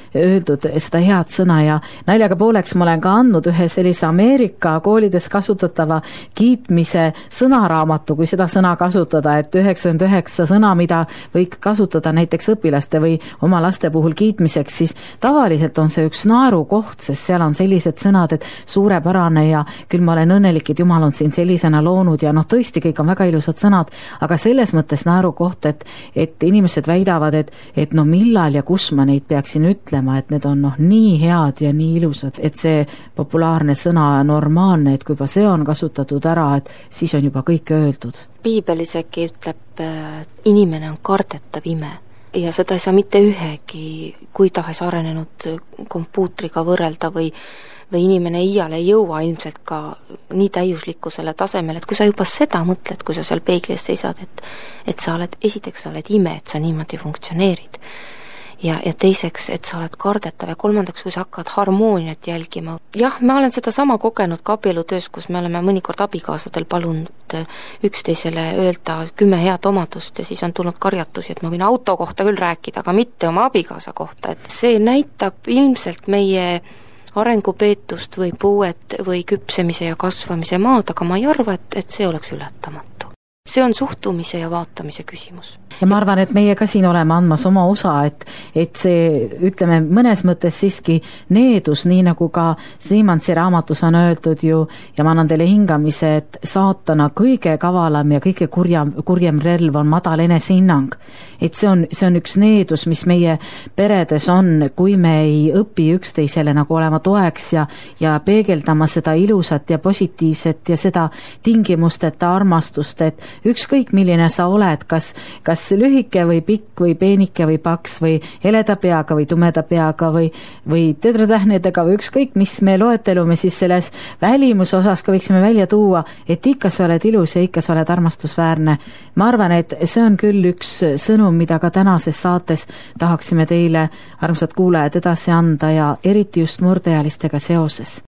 öeldud seda head sõna ja naljaga pooleks ma olen ka andnud ühe sellise Ameerika koolides kasutatava kiitmise sõnaraamatu, kui seda sõna kasutada, et üheksakümmend üheksa sõna, mida võiks kasutada näiteks õpilaste või oma laste puhul kiitmiseks, siis tavaliselt on see üks naerukoht, sest seal on sellised sõnad, et suurepärane ja küll ma olen õnnelik, et Jumal on siin sellisena loonud ja noh, tõesti kõik on väga ilusad sõnad, aga selles mõttes naerukoht, et, et inimesed väidavad, et, et no millal ja kus ma neid peaksin ütlema, et need on noh nii head ja nii ilusad, et see populaarne sõna normaalne, et kui juba see on kasutatud ära, et siis on juba kõik öeldud. Piibel isegi ütleb, inimene on kardetav ime ja seda ei saa mitte ühegi kui tahes arenenud kompuutriga võrrelda või või inimene iial ei jõua ilmselt ka nii täiuslikkusele tasemel, et kui sa juba seda mõtled, kui sa seal peegli ees seisad, et, et sa oled, esiteks sa oled ime, et sa niimoodi funktsioneerid. Ja, ja teiseks, et sa oled kardetav ja kolmandaks, kui sa hakkad harmooniat jälgima. Jah, ma olen seda sama kogenud ka abielutöös, kus me oleme mõnikord abikaasadel palunud üksteisele öelda kümme head omadust ja siis on tulnud karjatusi, et ma võin auto kohta küll rääkida, aga mitte oma abikaasa kohta. Et see näitab ilmselt meie arengupeetust või puuet või küpsemise ja kasvamise maad, aga ma ei arva, et, et see oleks ületamatu. See on suhtumise ja vaatamise küsimus. Ja ma arvan, et meie ka siin oleme andmas oma osa, et, et see, ütleme, mõnes mõttes siiski needus, nii nagu ka Siimansi raamatus on öeldud ju, ja ma annan teile hingamise, et saatana kõige kavalam ja kõige kurjam, kurjem relv on madal enesehinnang. Et see on, see on üks needus, mis meie peredes on, kui me ei õpi üksteisele nagu olema toeks ja, ja peegeldama seda ilusat ja positiivset ja seda tingimusteta armastust, et ükskõik milline sa oled, kas, kas lühike või pikk või peenike või paks või heleda peaga või tumeda peaga või, või tedratähnedega või ükskõik, mis me loetelume siis selles välimuse osas ka võiksime välja tuua, et ikka sa oled ilus ja ikka sa oled armastusväärne. Ma arvan, et see on küll üks sõnum, mida ka tänases saates tahaksime teile, armsad kuulajad, edasi anda ja eriti just murdeealistega seoses.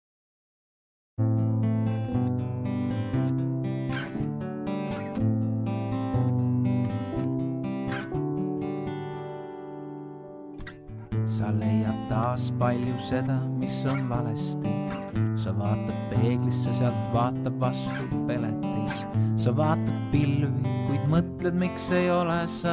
Sa leiad taas palju seda, mis on valesti. Sa vaatad peeglisse, sealt vaatab vastu peletis. Sa vaatad pilvi, kuid mõtled, miks ei ole sa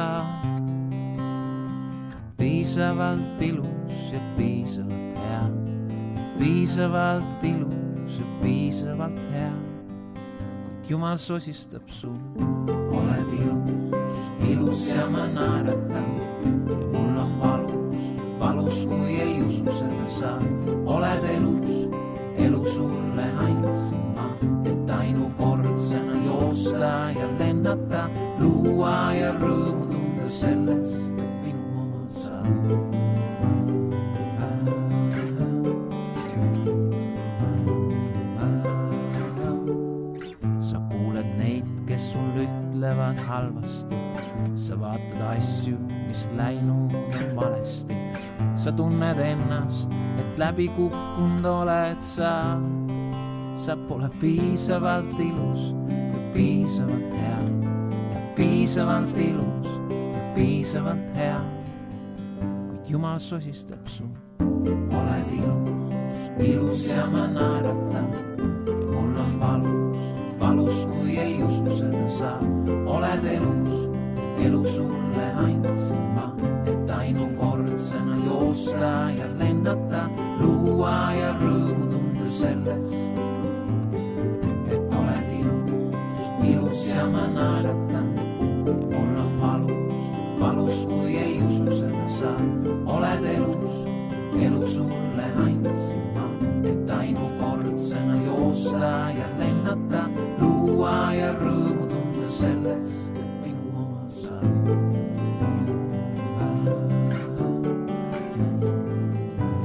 piisavalt ilus ja piisavalt hea. Piisavalt ilus ja piisavalt hea. Kuid Jumal sosistab sul. Oled ilus, ilus ja ma naeratan ja mul on valus. Valus, kui ei usu seda sa oled elus, elu sulle andsin ma, et ainukordsena joosta ja lennata, luua ja rõõmu tunda sellest, et minu oma sa. Sa kuuled neid, kes sul ütlevad halvasti, sa vaatad asju, mis läinud on valesti. Sa tunned ennast, et läbi kukkunud oled sa. Sa pole piisavalt ilus ja piisavalt hea. Ja piisavalt ilus ja piisavalt hea. Kuid Jumal sosistab sul. Oled ilus, ilus ja ma naeratan. Ja mul on valus, valus kui ei usu seda sa. Oled elus, elu sulle andsin ma. Et ainukordsena joosta ja lennata, luua ja rõõmu tunda sellest, et oled ilus, ilus ja ma naeratan ja mul on valus, valus kui ei usu seda sa. Oled elus, elu sulle andsin ma, et ainukordsena joosta ja lennata, luua ja rõõmu tunda sellest, et minu oma sa.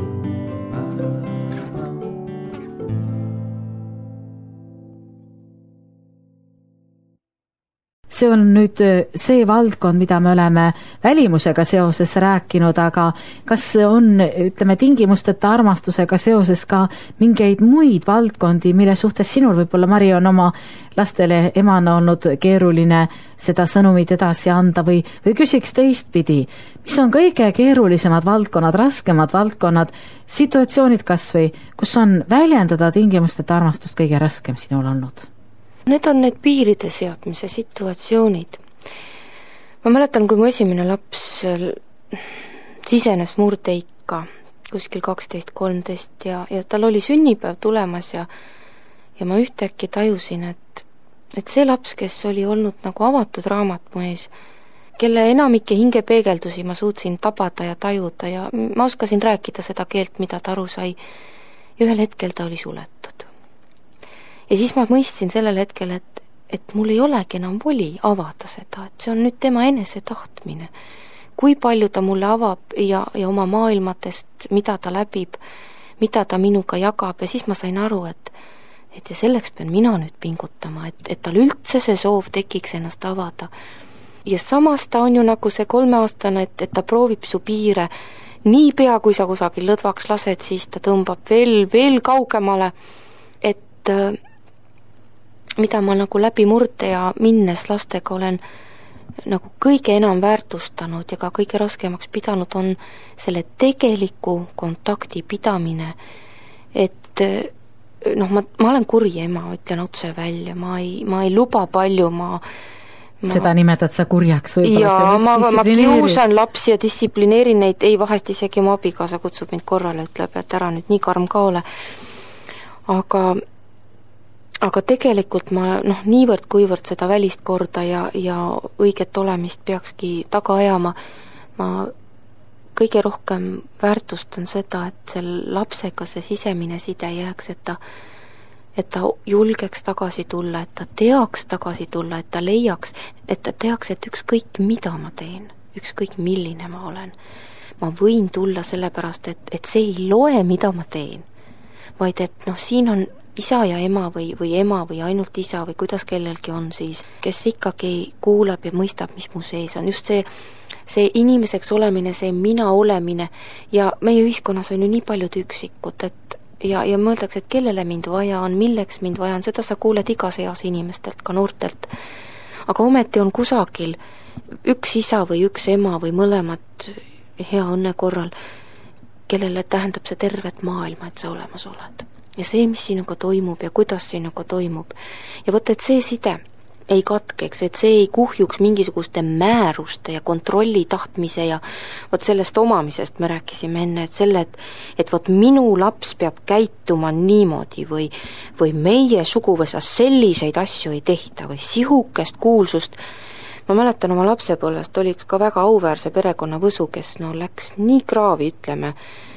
see on nüüd see valdkond, mida me oleme välimusega seoses rääkinud, aga kas on, ütleme, tingimusteta armastusega seoses ka mingeid muid valdkondi, mille suhtes sinul võib-olla, Mari, on oma lastele emana olnud keeruline seda sõnumit edasi anda või, või küsiks teistpidi, mis on kõige keerulisemad valdkonnad, raskemad valdkonnad, situatsioonid kas või, kus on väljendada tingimusteta armastust kõige raskem sinul olnud? Need on need piiride seadmise situatsioonid. Ma mäletan, kui mu esimene laps sisenes murdeikka kuskil kaksteist kolmteist ja, ja tal oli sünnipäev tulemas ja ja ma ühtäkki tajusin, et, et see laps, kes oli olnud nagu avatud raamat mu ees, kelle enamike hingepeegeldusi ma suutsin tabada ja tajuda ja ma oskasin rääkida seda keelt, mida ta aru sai, ühel hetkel ta oli suletud. Ja siis ma mõistsin sellel hetkel, et, et mul ei olegi enam voli avada seda, et see on nüüd tema enese tahtmine. Kui palju ta mulle avab ja, ja oma maailmatest, mida ta läbib, mida ta minuga jagab ja siis ma sain aru, et et ja selleks pean mina nüüd pingutama, et, et tal üldse see soov tekiks ennast avada. Ja samas ta on ju nagu see kolmeaastane, et, et ta proovib su piire nii pea, kui sa kusagil lõdvaks lased, siis ta tõmbab veel, veel kaugemale, et äh, mida ma nagu läbi murde ja minnes lastega olen nagu kõige enam väärtustanud ja ka kõige raskemaks pidanud, on selle tegeliku kontakti pidamine, et noh, ma, ma olen kuri ema, ütlen otse välja, ma ei, ma ei luba palju, ma, ma seda nimetad sa kurjaks võib-olla? Jaa, ma, ma kiusan lapsi ja distsiplineerin neid, ei, vahest isegi oma abikaasa kutsub mind korrale, ütleb, et ära nüüd nii karm ka ole. Aga aga tegelikult ma noh, niivõrd kuivõrd seda välist korda ja, ja õiget olemist peakski taga ajama, ma kõige rohkem väärtustan seda, et sel lapsega see sisemine side jääks, et ta, et ta julgeks tagasi tulla, et ta teaks tagasi tulla, et ta leiaks, et ta teaks, et ükskõik mida ma teen, ükskõik milline ma olen, ma võin tulla sellepärast, et, et see ei loe, mida ma teen, vaid et noh, siin on isa ja ema või, või ema või ainult isa või kuidas kellelgi on siis, kes ikkagi kuulab ja mõistab, mis mu sees on. Just see, see inimeseks olemine, see mina olemine ja meie ühiskonnas on ju nii paljud üksikud, et ja, ja mõeldakse, et kellele mind vaja on, milleks mind vaja on, seda sa kuuled igas eas inimestelt, ka noortelt. Aga ometi on kusagil üks isa või üks ema või mõlemad hea õnne korral, kellele tähendab see tervet maailma, et sa olemas oled. Ja see, mis sinuga toimub ja kuidas sinuga toimub. Ja võtta, et see side ei katkeks, et see ei kuhjuks mingisuguste määruste ja kontrolli tahtmise ja võt sellest omamisest me rääkisime enne, et selle, et, et võt minu laps peab käituma niimoodi või, või meie suguvõsas selliseid asju ei tehta või sihukest kuulsust. Ma mäletan oma lapsepõlvest, oli üks ka väga auväärse perekonna võsu, kes no läks nii kraavi, ütleme,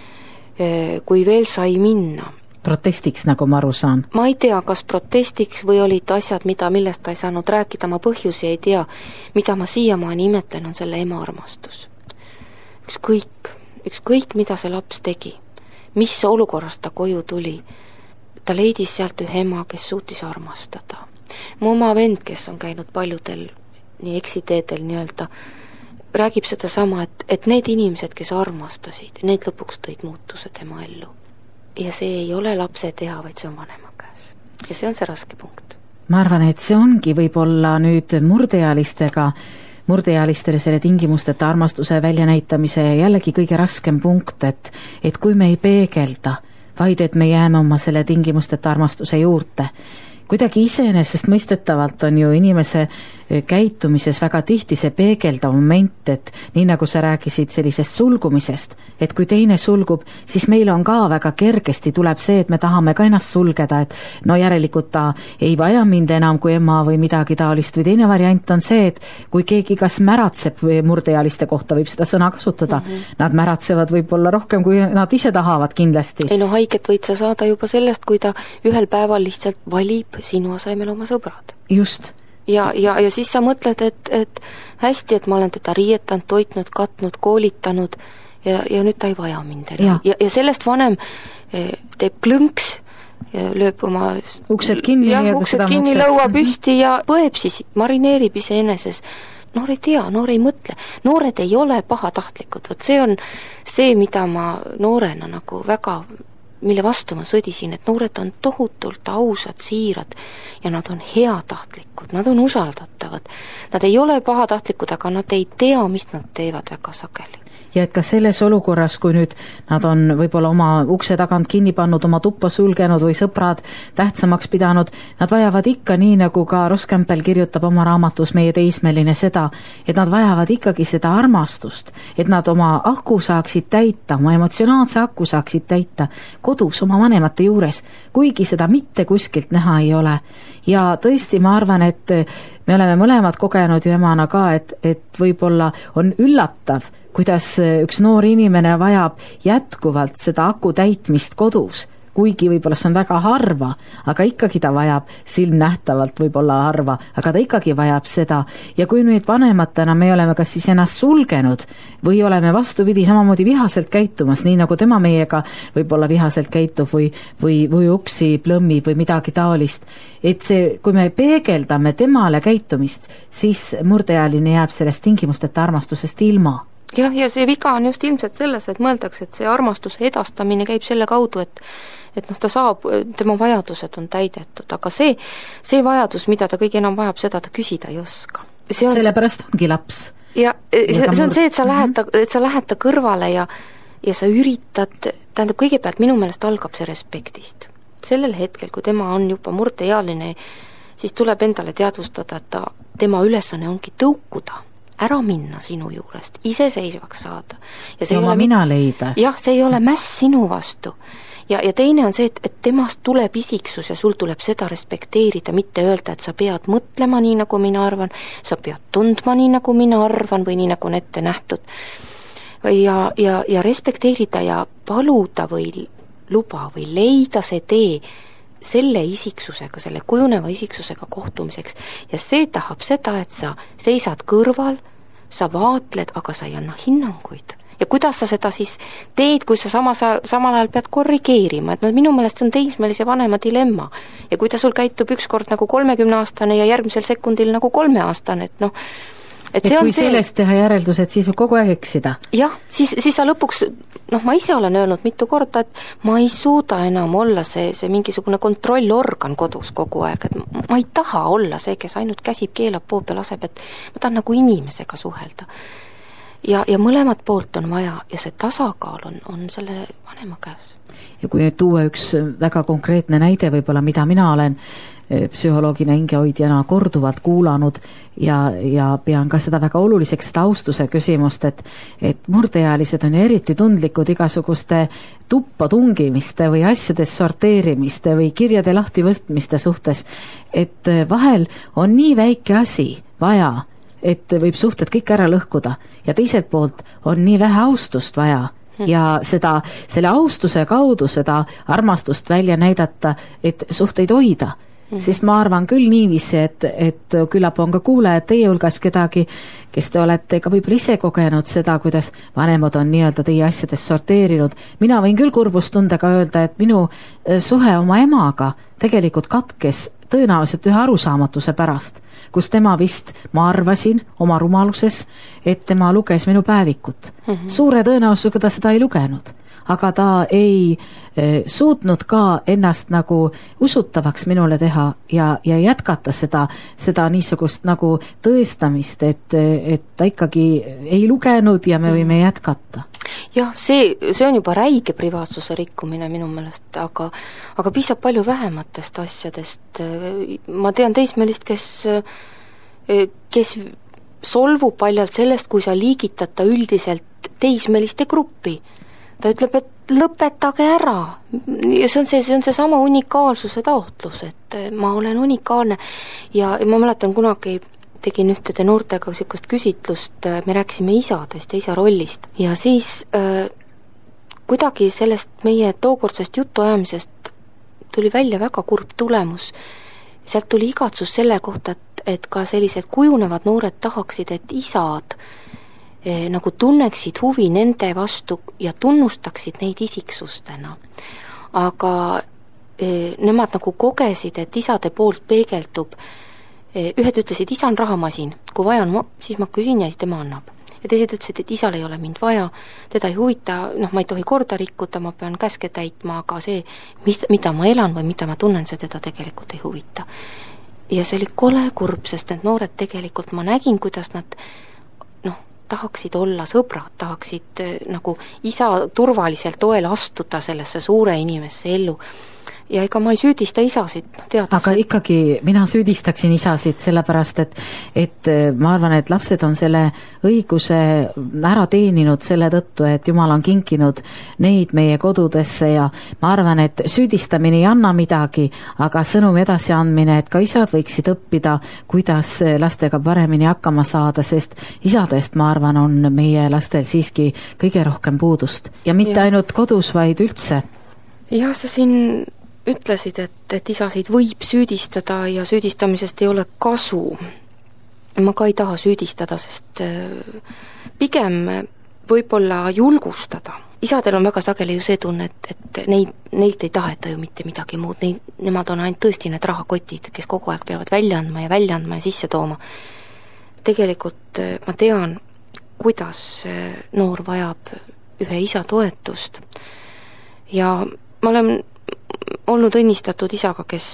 kui veel sai minna. Protestiks, nagu ma aru saan. Ma ei tea, kas protestiks või olid asjad, mida, millest ta ei saanud rääkida, ma põhjusi ei tea. Mida ma siiamaani imetlen, on selle ema armastus. Ükskõik, ükskõik, mida see laps tegi, mis olukorrast ta koju tuli, ta leidis sealt ühe ema, kes suutis armastada. Mu oma vend, kes on käinud paljudel nii eksiteedel nii-öelda, räägib seda sama, et, et need inimesed, kes armastasid, need lõpuks tõid muutuse tema ellu. Ja see ei ole lapse teha, vaid see on vanema käes. Ja see on see raske punkt. Ma arvan, et see ongi võib-olla nüüd murdealistega, murdealistele selle tingimusteta armastuse väljanäitamise jällegi kõige raskem punkt, et, et kui me ei peegelda, vaid et me jääme oma selle tingimusteta armastuse juurde, kuidagi iseenesest mõistetavalt on ju inimese käitumises väga tihti see peegeldav moment, et nii nagu sa rääkisid sellisest sulgumisest, et kui teine sulgub, siis meil on ka väga kergesti tuleb see, et me tahame ka ennast sulgeda, et no järelikult ta ei vaja mind enam kui ema või midagi taolist, või teine variant on see, et kui keegi kas märatseb murdeealiste kohta, võib seda sõna kasutada, mm -hmm. nad märatsevad võib-olla rohkem, kui nad ise tahavad kindlasti. Ei no haiget võid sa saada juba sellest, kui ta ühel päeval lihtsalt valib sinu asemel oma sõbrad. Just. Ja, ja, ja siis sa mõtled, et, et hästi, et ma olen teda riietanud, toitnud, katnud, koolitanud ja, ja nüüd ta ei vaja mind ära. Ja, ja, ja sellest vanem teeb klõnks ja lööb oma uksed kinni, jah, uksed kinni, lõua püsti ja põeb siis, marineerib iseeneses. Noor ei tea, noor ei mõtle, noored ei ole pahatahtlikud, vot see on see, mida ma noorena nagu väga, mille vastu ma sõdisin, et noored on tohutult ausad, siirad ja nad on heatahtlikud, nad on usaldatavad. Nad ei ole pahatahtlikud, aga nad ei tea, mis nad teevad väga sageli. Ja et ka selles olukorras, kui nüüd nad on võib-olla oma ukse tagant kinni pannud, oma tuppa sulgenud või sõbrad tähtsamaks pidanud, nad vajavad ikka nii, nagu ka Ross Campbell kirjutab oma raamatus Meie teismeline seda, et nad vajavad ikkagi seda armastust, et nad oma aku saaksid täita, oma emotsionaalse aku saaksid täita kodus oma vanemate juures, kuigi seda mitte kuskilt näha ei ole. Ja tõesti, ma arvan, et me oleme mõlemad kogenud ju emana ka, et, et võib-olla on üllatav, kuidas üks noor inimene vajab jätkuvalt seda aku täitmist kodus, kuigi võib-olla see on väga harva, aga ikkagi ta vajab silmnähtavalt võib-olla harva, aga ta ikkagi vajab seda. Ja kui nüüd vanematena me oleme kas siis ennast sulgenud või oleme vastupidi samamoodi vihaselt käitumas, nii nagu tema meiega võib-olla vihaselt käitub või, või, või uksi plõmmib või midagi taolist, et see, kui me peegeldame temale käitumist, siis murdeealine jääb sellest tingimusteta armastusest ilma. jah, ja see viga on just ilmselt selles, et mõeldakse, et see armastuse edastamine käib selle kaudu, et et noh, ta saab, tema vajadused on täidetud, aga see, see vajadus, mida ta kõige enam vajab, seda ta küsida ei oska. See on sellepärast ongi laps. Ja see, see on see, et sa lähed ta, et sa lähed ta kõrvale ja, ja sa üritad, tähendab, kõigepealt minu meelest algab see respektist. Sellel hetkel, kui tema on juba murdeealine, siis tuleb endale teadvustada, et ta, tema ülesanne ongi tõukuda, ära minna sinu juurest, iseseisvaks saada. Ja see ja ei ole mina leida. Jah, see ei ole mäss sinu vastu. Ja, ja teine on see, et, et temast tuleb isiksus ja sul tuleb seda respekteerida, mitte öelda, et sa pead mõtlema nii, nagu mina arvan, sa pead tundma nii, nagu mina arvan või nii, nagu on ette nähtud. Ja, ja, ja respekteerida ja paluda või luba või leida see tee selle isiksusega, selle kujuneva isiksusega kohtumiseks. Ja see tahab seda, et sa seisad kõrval, sa vaatled, aga sa ei anna hinnanguid. Ja kuidas sa seda siis teed, kui sa samas, samal ajal pead korrigeerima, et no minu meelest on teismelise vanema dilemma. Ja kui ta sul käitub ükskord nagu kolmekümneaastane ja järgmisel sekundil nagu kolmeaastane, et noh, et, et see kui on see... sellest teha järeldused, siis võib kogu aeg eksida. Jah, siis, siis sa lõpuks, noh, ma ise olen öelnud mitu korda, et ma ei suuda enam olla see, see mingisugune kontrollorgan kodus kogu aeg, et ma ei taha olla see, kes ainult käsib, keelab, poob ja laseb, et ma tahan nagu inimesega suhelda. Ja, ja mõlemat poolt on vaja ja see tasakaal on, on selle vanema käes. Ja kui nüüd tuua üks väga konkreetne näide võib-olla, mida mina olen psühholoogina hingehoidjana korduvalt kuulanud ja, ja pean ka seda väga oluliseks, seda austuse küsimust, et, et murdeealised on eriti tundlikud igasuguste tuppa tungimiste või asjades sorteerimiste või kirjade lahtivõstmiste suhtes, et vahel on nii väike asi vaja, et võib suhted kõik ära lõhkuda ja teiselt poolt on nii vähe austust vaja ja seda, selle austuse kaudu seda armastust välja näidata, et suhteid hoida. Mm. Sest ma arvan küll niiviisi, et, et küllap on ka kuulajad teie hulgas kedagi, kes te olete ka võib-olla ise kogenud seda, kuidas vanemad on nii-öelda teie asjades sorteerinud. Mina võin küll kurbustundega öelda, et minu suhe oma emaga tegelikult katkes tõenäoliselt ühe arusaamatuse pärast, kus tema vist, ma arvasin oma rumaluses, et tema luges minu päevikut. Mm-hmm. Suure tõenäosusega ta seda ei lugenud, aga ta ei e, suutnud ka ennast nagu usutavaks minule teha ja, ja jätkata seda, seda niisugust nagu tõestamist, et, et ta ikkagi ei lugenud ja me võime jätkata. Jah, see, see on juba räige privaatsuse rikkumine minu meelest, aga, aga piisab palju vähematest asjadest. Ma tean teismelist, kes, kes solvub paljalt sellest, kui sa liigitad ta üldiselt teismeliste gruppi. Ta ütleb, et lõpetage ära. Ja see on see, see on see sama unikaalsuse taotlus, et ma olen unikaalne ja ma mäletan kunagi tegin ühtede noortega sellist küsitlust, me rääkisime isadest ja isa rollist ja siis äh, kuidagi sellest meie tookordsest jutuajamisest tuli välja väga kurb tulemus. Sealt tuli igatsus selle kohta, et, et ka sellised kujunevad noored tahaksid, et isad eh, nagu tunneksid huvi nende vastu ja tunnustaksid neid isiksustena. Aga nemad nagu kogesid, et isade poolt peegeldub, ühed ütlesid, isa on rahamasin, kui vaja on, siis ma küsin ja siis tema annab. Ja teised ütlesid, et isal ei ole mind vaja, teda ei huvita, noh, ma ei tohi korda rikkuda, ma pean käske täitma, aga see, mis, mida ma elan või mida ma tunnen, see teda tegelikult ei huvita. Ja see oli kole kurb, sest need noored tegelikult, ma nägin, kuidas nad noh, tahaksid olla sõbrad, tahaksid nagu isa turvaliselt toel astuda sellesse suure inimesse ellu. Ja ega ma ei süüdista isasid, teades, aga et... ikkagi mina süüdistaksin isasid sellepärast, et, et ma arvan, et lapsed on selle õiguse ära teeninud selle tõttu, et Jumal on kinkinud neid meie kodudesse ja ma arvan, et süüdistamine ei anna midagi, aga sõnumi edasiandmine, et ka isad võiksid õppida, kuidas lastega paremini hakkama saada, sest isadest, ma arvan, on meie lastel siiski kõige rohkem puudust ja mitte ja. ainult kodus, vaid üldse. Jah, sa siin ütlesid, et, et isasid võib süüdistada ja süüdistamisest ei ole kasu. Ma ka ei taha süüdistada, sest pigem võib-olla julgustada. Isadel on väga sageli ju see tunne, et, et neid, neilt ei taheta ju mitte midagi muud. Neid, nemad on ainult tõesti need rahakotid, kes kogu aeg peavad välja andma ja välja andma ja sisse tooma. Tegelikult ma tean, kuidas noor vajab ühe isa toetust ja ma olen olnud õnnistatud isaga, kes,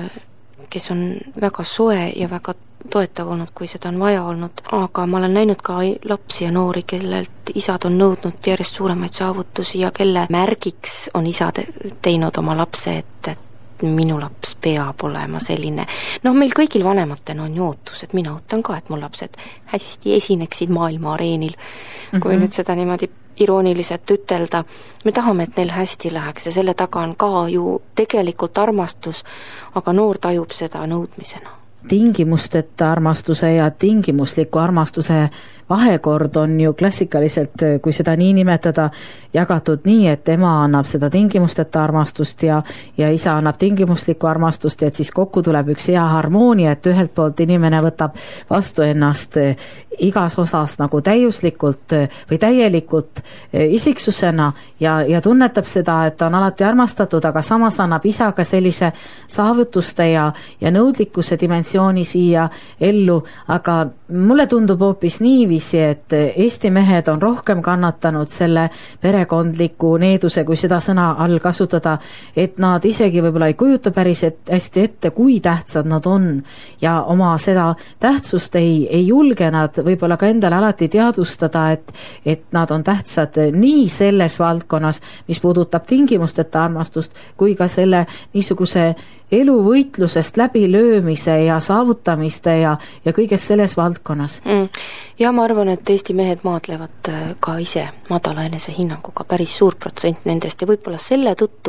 kes on väga soe ja väga toetav olnud, kui seda on vaja olnud, aga ma olen näinud ka lapsi ja noori, kellelt isad on nõudnud järjest suuremaid saavutusi ja kelle märgiks on isad teinud oma lapse, et, et minu laps peab olema selline. Noh, meil kõigil vanematena on ju ootus, et mina ootan ka, et mu lapsed hästi esineksid maailma areenil, kui mm-hmm. nüüd seda niimoodi irooniliselt ütelda, me tahame, et neil hästi läheks ja selle taga on ka ju tegelikult armastus, aga noor tajub seda nõudmisena. Tingimusteta armastuse ja tingimusliku armastuse vahekord on ju klassikaliselt, kui seda nii nimetada, jagatud nii, et ema annab seda tingimusteta armastust ja, ja isa annab tingimuslikku armastust ja et siis kokku tuleb üks hea harmoonia, et ühelt poolt inimene võtab vastu ennast igas osas nagu täiuslikult või täielikult isiksusena ja, ja tunnetab seda, et on alati armastatud, aga samas annab isa ka sellise saavutuste ja, ja nõudlikkuse dimensiooni siia ellu, aga mulle tundub hoopis niiviisi, et Eesti mehed on rohkem kannatanud selle perekondliku needuse, kui seda sõna all kasutada, et nad isegi võib-olla ei kujuta päris et, hästi ette, kui tähtsad nad on ja oma seda tähtsust ei, ei julge nad võib-olla ka endale alati teadvustada, et, et nad on tähtsad nii selles valdkonnas, mis puudutab tingimusteta armastust, kui ka selle niisuguse eluvõitlusest läbilöömise ja saavutamiste ja, ja kõigest selles valdkonnas. Mm. Ja ma arvan, et Eesti mehed maadlevad ka ise madala enese hinnanguga, päris suur protsent nendest ja võib-olla selle tõttu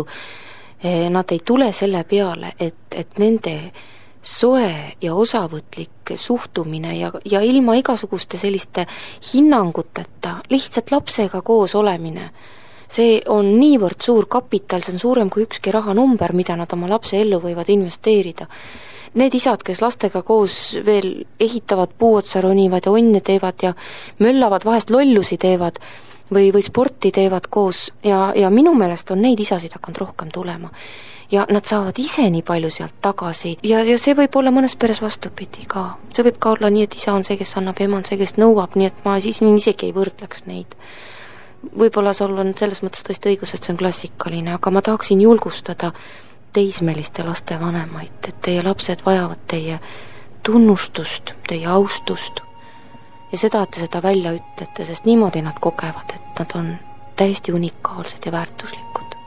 nad ei tule selle peale, et, et nende soe ja osavõtlik suhtumine ja, ja ilma igasuguste selliste hinnanguteta lihtsalt lapsega koos olemine, see on niivõrd suur kapital, see on suurem kui ükski rahanumber, mida nad oma lapse ellu võivad investeerida. Need isad, kes lastega koos veel ehitavad puuotsa, ronivad ja onne teevad ja möllavad, vahest lollusi teevad või, või sporti teevad koos ja, ja minu meelest on neid isasid hakanud rohkem tulema. Ja nad saavad ise nii palju sealt tagasi ja, ja see võib olla mõnes peres vastupidi ka. See võib ka olla nii, et isa on see, kes annab, ema on see, kes nõuab, nii et ma siis nii isegi ei võrdleks neid. Võib-olla sul on selles mõttes tõesti õigus, et see on klassikaline, aga ma tahaksin julgustada teismeliste laste vanemaid, et teie lapsed vajavad teie tunnustust, teie austust ja seda, et te seda välja ütlete, sest niimoodi nad kogevad, et nad on täiesti unikaalsed ja väärtuslikud.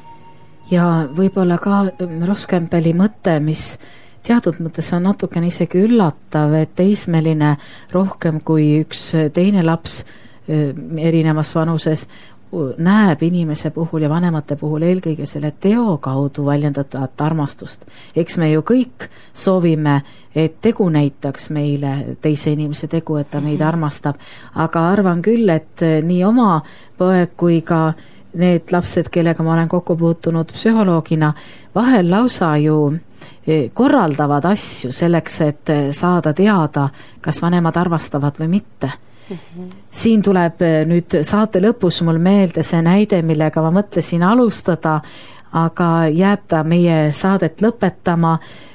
Ja võib-olla ka Roskempeli mõte, mis teatud mõttes on natukene isegi üllatav, et teismeline rohkem kui üks teine laps erinevas vanuses näeb inimese puhul ja vanemate puhul eelkõige selle teo kaudu väljendatud armastust. Eks me ju kõik soovime, et tegu näitaks meile teise inimese tegu, et ta meid armastab, aga arvan küll, et nii oma poeg kui ka need lapsed, kellega ma olen kokku puutunud psühholoogina, vahel lausa ju korraldavad asju selleks, et saada teada, kas vanemad armastavad või mitte. Siin tuleb nüüd saate lõpus mul meelde see näide, millega ma mõtlesin alustada, aga jääb ta meie saadet lõpetama,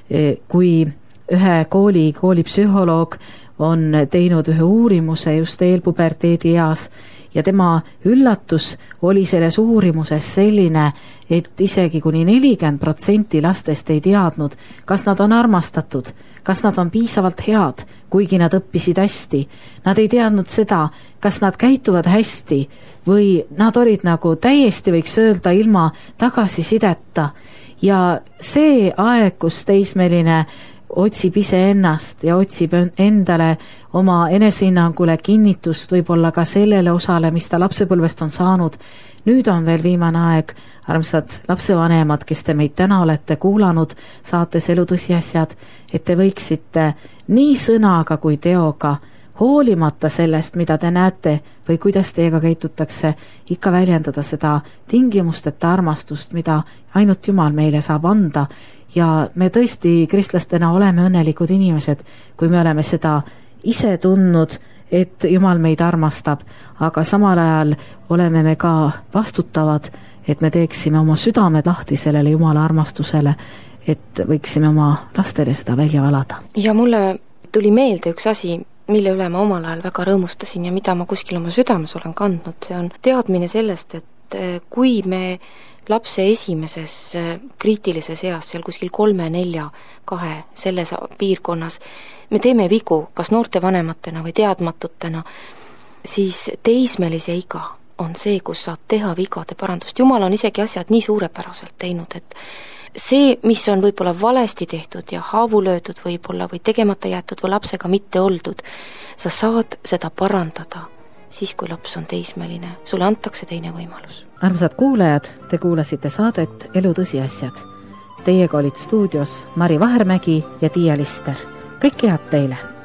kui ühe kooli, koolipsühholoog on teinud ühe uurimuse just eelpuberteedi eas ja tema üllatus oli selles uurimuses selline, et isegi kuni nelikümmend protsenti lastest ei teadnud, kas nad on armastatud, kas nad on piisavalt head, kuigi nad õppisid hästi. Nad ei teadnud seda, kas nad käituvad hästi või nad olid nagu täiesti, võiks öelda, ilma tagasisideta. Ja see aeg, kus teismeline otsib iseennast ja otsib endale oma enesehinnangule kinnitust, võib-olla ka sellele osale, mis ta lapsepõlvest on saanud. Nüüd on veel viimane aeg, armsad lapsevanemad, kes te meid täna olete kuulanud saates Elu tõsiasjad, et te võiksite nii sõnaga kui teoga, hoolimata sellest, mida te näete või kuidas teiega käitutakse, ikka väljendada seda tingimusteta armastust, mida ainult Jumal meile saab anda. Ja me tõesti kristlastena oleme õnnelikud inimesed, kui me oleme seda ise tundnud, et Jumal meid armastab, aga samal ajal oleme me ka vastutavad, et me teeksime oma südamed lahti sellele Jumala armastusele, et võiksime oma lastele seda välja valada. Ja mulle tuli meelde üks asi, mille üle ma omal ajal väga rõõmustasin ja mida ma kuskil oma südames olen kandnud, see on teadmine sellest, et kui me lapse esimeses kriitilises eas, seal kuskil kolme, nelja, kahe, selles piirkonnas, me teeme vigu, kas noorte vanematena või teadmatutena, siis teismelise iga on see, kus saab teha vigade parandust. Jumal on isegi asjad nii suurepäraselt teinud, et see, mis on võib-olla valesti tehtud ja haavu löödud võib-olla või tegemata jäetud või lapsega mitte oldud, sa saad seda parandada siis, kui laps on teismeline. Sulle antakse teine võimalus. Armsad kuulajad, te kuulasite saadet Elu tõsiasjad. Teiega olid stuudios Mari Vahermägi ja Tiia Lister. Kõik head teile!